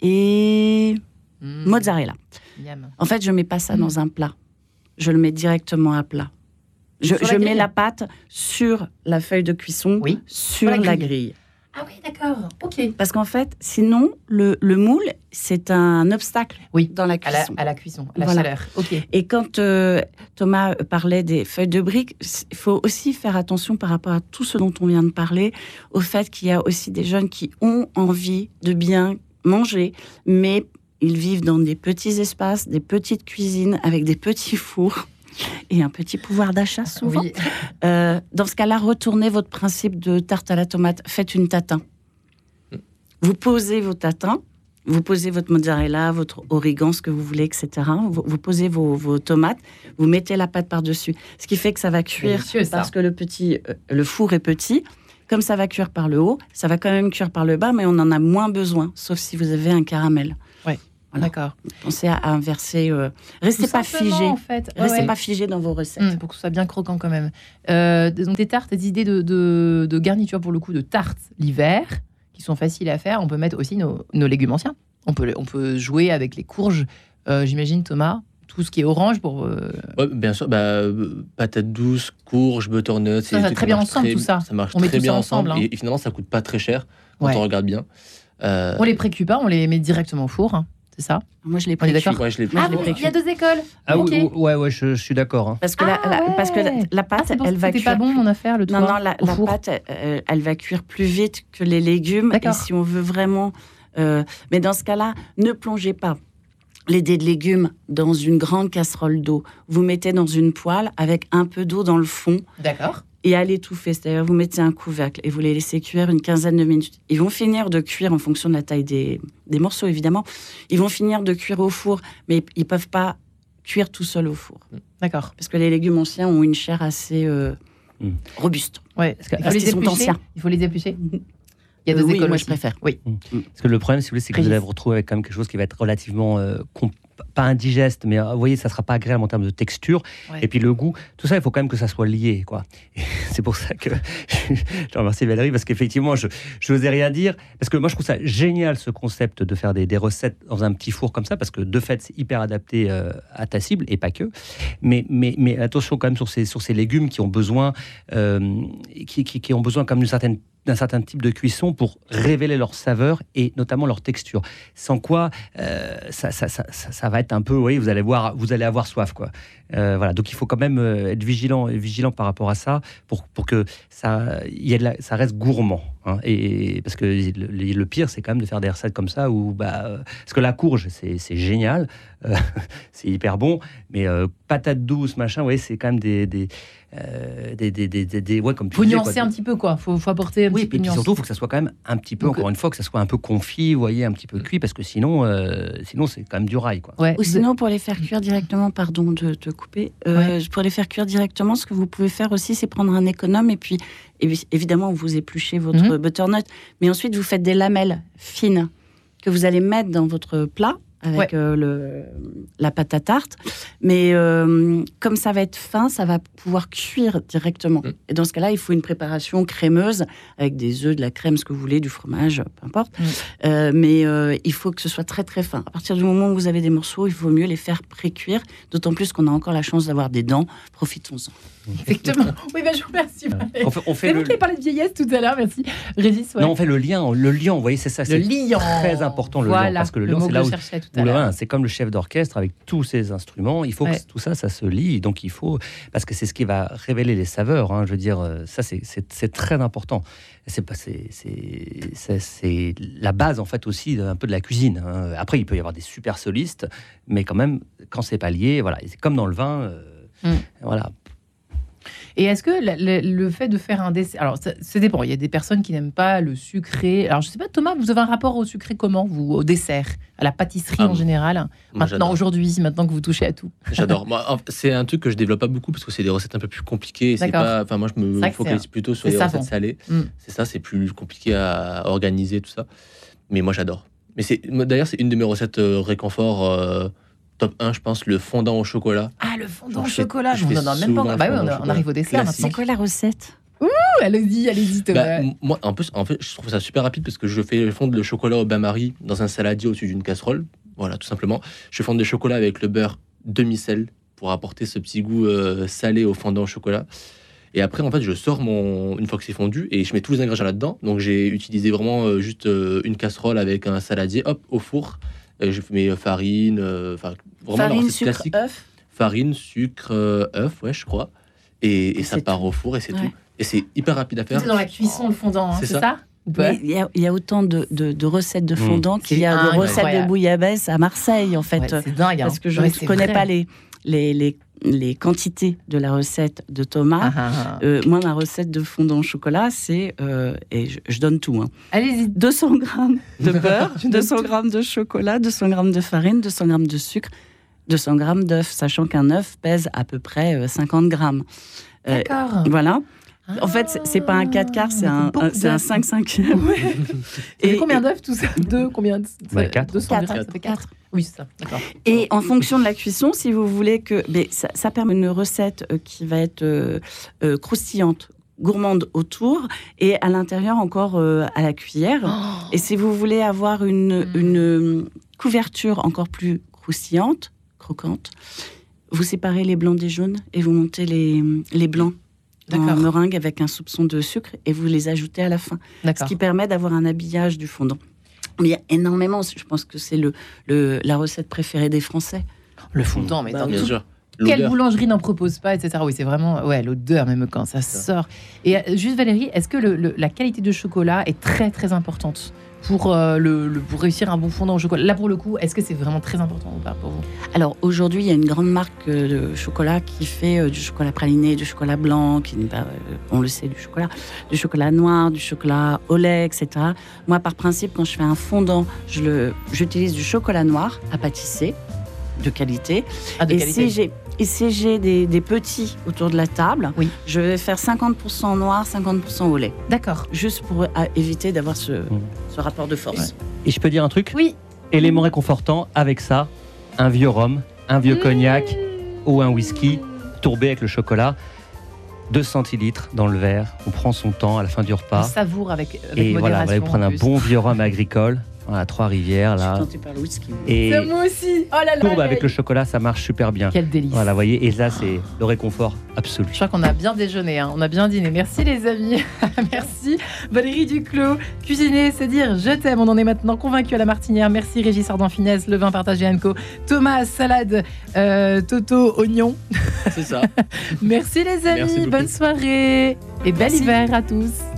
et mmh. mozzarella. Yum. En fait, je ne mets pas ça mmh. dans un plat. Je le mets directement à plat. Je, je mets la pâte sur la feuille de cuisson, oui. sur la grille. la grille. Ah oui, d'accord, ok. Parce qu'en fait, sinon, le, le moule, c'est un obstacle oui, dans la cuisson. À la, à la cuisson, à la voilà. chaleur. Ok. Et quand euh, Thomas parlait des feuilles de briques, il faut aussi faire attention par rapport à tout ce dont on vient de parler, au fait qu'il y a aussi des jeunes qui ont envie de bien manger, mais ils vivent dans des petits espaces, des petites cuisines, avec des petits fours. Et un petit pouvoir d'achat souvent. Oui. Euh, dans ce cas-là, retournez votre principe de tarte à la tomate. Faites une tatin. Vous posez vos tatins, vous posez votre mozzarella, votre origan, ce que vous voulez, et cetera. Vous, vous posez vos, vos tomates, vous mettez la pâte par-dessus. Ce qui fait que ça va cuire Délicieux, ça. Parce que le, petit, euh, le four est petit. Comme ça va cuire par le haut, ça va quand même cuire par le bas, mais on en a moins besoin, sauf si vous avez un caramel. Oui. Voilà. D'accord. Pensez à, à inverser. Euh, restez Tout pas figé. En fait. Ouais, restez ouais. pas figé dans vos recettes. Mmh, pour que ce soit bien croquant quand même. Euh, donc des tartes, des idées de, de, de garniture pour le coup de tartes l'hiver qui sont faciles à faire. On peut mettre aussi nos, nos légumes anciens. On peut, on peut jouer avec les courges. Euh, j'imagine Thomas, tout ce qui est orange pour. Euh... Ouais, bien sûr. Bah, euh, patates douces, courges, butternut. Ça va très bien ensemble très, tout ça. Ça marche on met très tout bien ça ensemble. ensemble hein. et, et finalement, ça coûte pas très cher quand ouais. on regarde bien. Euh... On les précuit pas, on les met directement au four. Hein. C'est ça. Moi, je l'ai pris. d'accord. Ouais, je l'ai ah bon, il y a deux écoles. Ah okay. oui, ouais, ouais, je, je suis d'accord. Hein. Parce que, ah, la, la, ouais. parce que la, la pâte, ah, elle va cuire. C'était pas bon mon affaire le Non, non, la, la pâte, euh, elle va cuire plus vite que les légumes. D'accord. Et si on veut vraiment, euh, mais dans ce cas-là, ne plongez pas les dés de légumes dans une grande casserole d'eau. Vous mettez dans une poêle avec un peu d'eau dans le fond. D'accord. Et à l'étouffer, c'est-à-dire vous mettez un couvercle et vous les laissez cuire une quinzaine de minutes. Ils vont finir de cuire en fonction de la taille des, des morceaux, évidemment. Ils vont finir de cuire au four, mais ils ne peuvent pas cuire tout seuls au four. D'accord. Parce que les légumes anciens ont une chair assez euh, mmh. robuste. Ouais, parce, parce qu'ils sont anciens. Il faut les éplucher. Il y a deux euh, oui, écoles moi aussi. je préfère. Oui. Mmh. Parce que le problème, si vous voulez, c'est que vous allez vous retrouver avec quand même quelque chose qui va être relativement euh, comp- pas indigeste, mais vous voyez, ça sera pas agréable en termes de texture. Ouais. Et puis le goût, tout ça, il faut quand même que ça soit lié, quoi. Et c'est pour ça que je remercie Valérie, parce qu'effectivement, je je n'osais rien dire, parce que moi, je trouve ça génial ce concept de faire des, des recettes dans un petit four comme ça, parce que de fait, c'est hyper adapté euh, à ta cible et pas que. Mais mais mais attention quand même sur ces sur ces légumes qui ont besoin euh, qui, qui qui ont besoin comme d'une certaine d'un certain type de cuisson pour révéler leur saveur et notamment leur texture. Sans quoi, euh, ça, ça, ça, ça va être un peu, oui, vous allez voir, vous allez avoir soif, quoi. Euh, voilà, donc il faut quand même être vigilant, vigilant par rapport à ça pour pour que ça, y ait de la, ça reste gourmand. Hein, et parce que le, le pire, c'est quand même de faire des recettes comme ça où, bah, parce que la courge, c'est, c'est génial, euh, c'est hyper bon, mais euh, patates douces, machin, ouais, c'est quand même des des Euh, des, des, des, des, des, ouais, comme tu faut disais, nuancer quoi, un petit peu, quoi. Faut, faut apporter un oui, petit peu et de puis nuance. surtout, il faut que ça soit quand même un petit peu, donc, encore une fois, que ça soit un peu confit, vous voyez, un petit peu cuit, parce que sinon, euh, sinon c'est quand même du rail, quoi. Ouais. Ou sinon, pour les faire cuire directement, pardon de te couper, euh, ouais. pour les faire cuire directement, ce que vous pouvez faire aussi, c'est prendre un économe et puis, évidemment, vous épluchez votre mm-hmm. butternut, mais ensuite, vous faites des lamelles fines que vous allez mettre dans votre plat avec ouais. euh, le, la pâte à tarte. Mais euh, comme ça va être fin, ça va pouvoir cuire directement. Mmh. Et dans ce cas-là, il faut une préparation crémeuse avec des œufs, de la crème, ce que vous voulez, du fromage, peu importe. Mmh. Euh, mais euh, il faut que ce soit très très fin. À partir du moment où vous avez des morceaux, il vaut mieux les faire pré-cuire, d'autant plus qu'on a encore la chance d'avoir des dents. Profitons-en. Effectivement. Oui, ben, je vous remercie. On fait, on fait c'est le... vous qui avez parlé de vieillesse tout à l'heure, merci. Régis, ouais. Non, on fait le lien. Le lion, vous voyez, c'est ça. Le c'est lion. Très important, le voilà, lion. Parce que le, le lion, c'est là où, où le, c'est comme le chef d'orchestre avec tous ses instruments. Il faut ouais. que tout ça, ça se lie. Donc, il faut... Parce que c'est ce qui va révéler les saveurs. Hein, je veux dire, ça, c'est, c'est, c'est très important. C'est, pas, c'est, c'est, c'est, c'est la base, en fait, aussi, un peu de la cuisine. Hein. Après, il peut y avoir des super solistes, mais quand même, quand c'est pas lié, voilà. Et c'est comme dans le vin, euh, mm. voilà. Et est-ce que le, le, le fait de faire un dessert... Alors, ça, ça dépend. Il y a des personnes qui n'aiment pas le sucré. Alors, je ne sais pas, Thomas, vous avez un rapport au sucré comment, vous, au dessert, à la pâtisserie ah, en général moi, maintenant, j'adore. Aujourd'hui, maintenant que vous touchez à tout. J'adore. Moi, c'est un truc que je ne développe pas beaucoup parce que c'est des recettes un peu plus compliquées. C'est pas, enfin, moi, je me focalise plutôt sur les savant. recettes salées. Mm. C'est ça, c'est plus compliqué à organiser, tout ça. Mais moi, j'adore. Mais c'est, d'ailleurs, c'est une de mes recettes euh, réconfort... Euh, top un, je pense, le fondant au chocolat. Ah, le fondant au chocolat, je n'en même pas. Bah oui, on, on arrive au dessert. C'est quoi la recette? Ouh, allez-y, allez-y, Thomas. Bah, moi, en plus, en fait, je trouve ça super rapide parce que je fais fondre le chocolat au bain-marie dans un saladier au-dessus d'une casserole. Voilà, tout simplement. Je fonde le chocolat avec le beurre demi-sel pour apporter ce petit goût euh, salé au fondant au chocolat. Et après, en fait, je sors mon une fois que c'est fondu et je mets tous les ingrédients là-dedans. Donc, j'ai utilisé vraiment euh, juste euh, une casserole avec un saladier, hop, au four. Et je mets farine, enfin euh, vraiment farine, la sucre, classique. œuf. Farine, sucre, euh, œuf, ouais, je crois. Et, et ça part tout. Au four et c'est ouais. tout. Et c'est hyper rapide à faire. C'est dans la cuisson le fondant, hein, c'est, c'est ça, ça ouais. il, y a, il y a autant de, de, de recettes de fondant mmh. qu'il y a de recettes incroyable. de bouillabaisse à Marseille, en fait. Ouais, c'est dingue, hein. Parce que je ne ouais, connais vrai. pas les, les, les, les quantités de la recette de Thomas. Ah, ah, ah. Euh, moi, ma recette de fondant au chocolat, c'est... Euh, et je, je donne tout. Hein. Allez-y. deux cents grammes de beurre, deux cents grammes de chocolat, deux cents grammes de farine, deux cents grammes de sucre, deux cents grammes d'œuf, sachant qu'un œuf pèse à peu près cinquante grammes. D'accord. Euh, voilà. Ah, en fait, c'est, c'est pas un quatre quarts, c'est un, un, c'est un cinq cinquième. Ouais. Et combien d'œufs tout ça? Deux, combien de... bah, quatre. deux cents grammes, ça fait quatre. Oui, c'est ça, d'accord. Et en fonction de la cuisson, si vous voulez que... Mais ça, ça permet une recette qui va être euh, euh, croustillante, gourmande autour, et à l'intérieur encore euh, à la cuillère. Oh. Et si vous voulez avoir une, mmh. une couverture encore plus croustillante, croquante, vous séparez les blancs des jaunes et vous montez les, les blancs. D'accord. En meringue avec un soupçon de sucre et vous les ajoutez à la fin. D'accord. Ce qui permet d'avoir un habillage du fondant. Mais il y a énormément, je pense que c'est le, le, la recette préférée des Français. Le fondant, mais bah, bien tout, sûr. Quelle boulangerie n'en propose pas, et cetera. Oui, c'est vraiment ouais, l'odeur même quand ça sort. Et euh, juste Valérie, est-ce que le, le, la qualité de chocolat est très très importante pour, euh, le, le, pour réussir un bon fondant au chocolat? Là, pour le coup, est-ce que c'est vraiment très important ou pas pour vous? Alors, aujourd'hui, il y a une grande marque de chocolat qui fait euh, du chocolat praliné, du chocolat blanc, qui, bah, euh, on le sait, du chocolat, du chocolat noir, du chocolat au lait, et cetera. Moi, par principe, quand je fais un fondant, je le, j'utilise du chocolat noir à pâtisser, de qualité. Ah, de et, qualité. Si j'ai, et si j'ai des, des petits autour de la table, oui. je vais faire cinquante pour cent noir, cinquante pour cent au lait. D'accord. Juste pour à, éviter d'avoir ce, mmh. ce rapport de force. Ouais. Et je peux dire un truc? Oui. Élément réconfortant, avec ça, un vieux rhum, un vieux mmh. cognac ou un whisky tourbé avec le chocolat. deux centilitres dans le verre, on prend son temps à la fin du repas. On savoure avec, avec et modération. Et voilà, on va prendre un bon vieux rhum agricole. À Trois-Rivières, là. Je suis tenté par le whisky. Et c'est moi aussi. Oh là là. Tourbe avec le chocolat, ça marche super bien. Quel délice. Voilà, vous voyez, et là, c'est le réconfort absolu. Je crois qu'on a bien déjeuné, hein. On a bien dîné. Merci les amis. Merci Valérie Duclos. Cuisiner, c'est dire je t'aime. On en est maintenant convaincu à la Martinière. Merci Régis Ardan-Finesse, le vin partagé Anco. Thomas, salade, euh, Toto, oignon. C'est ça. Merci les amis. Merci Bonne soirée et bel Merci. Hiver à tous.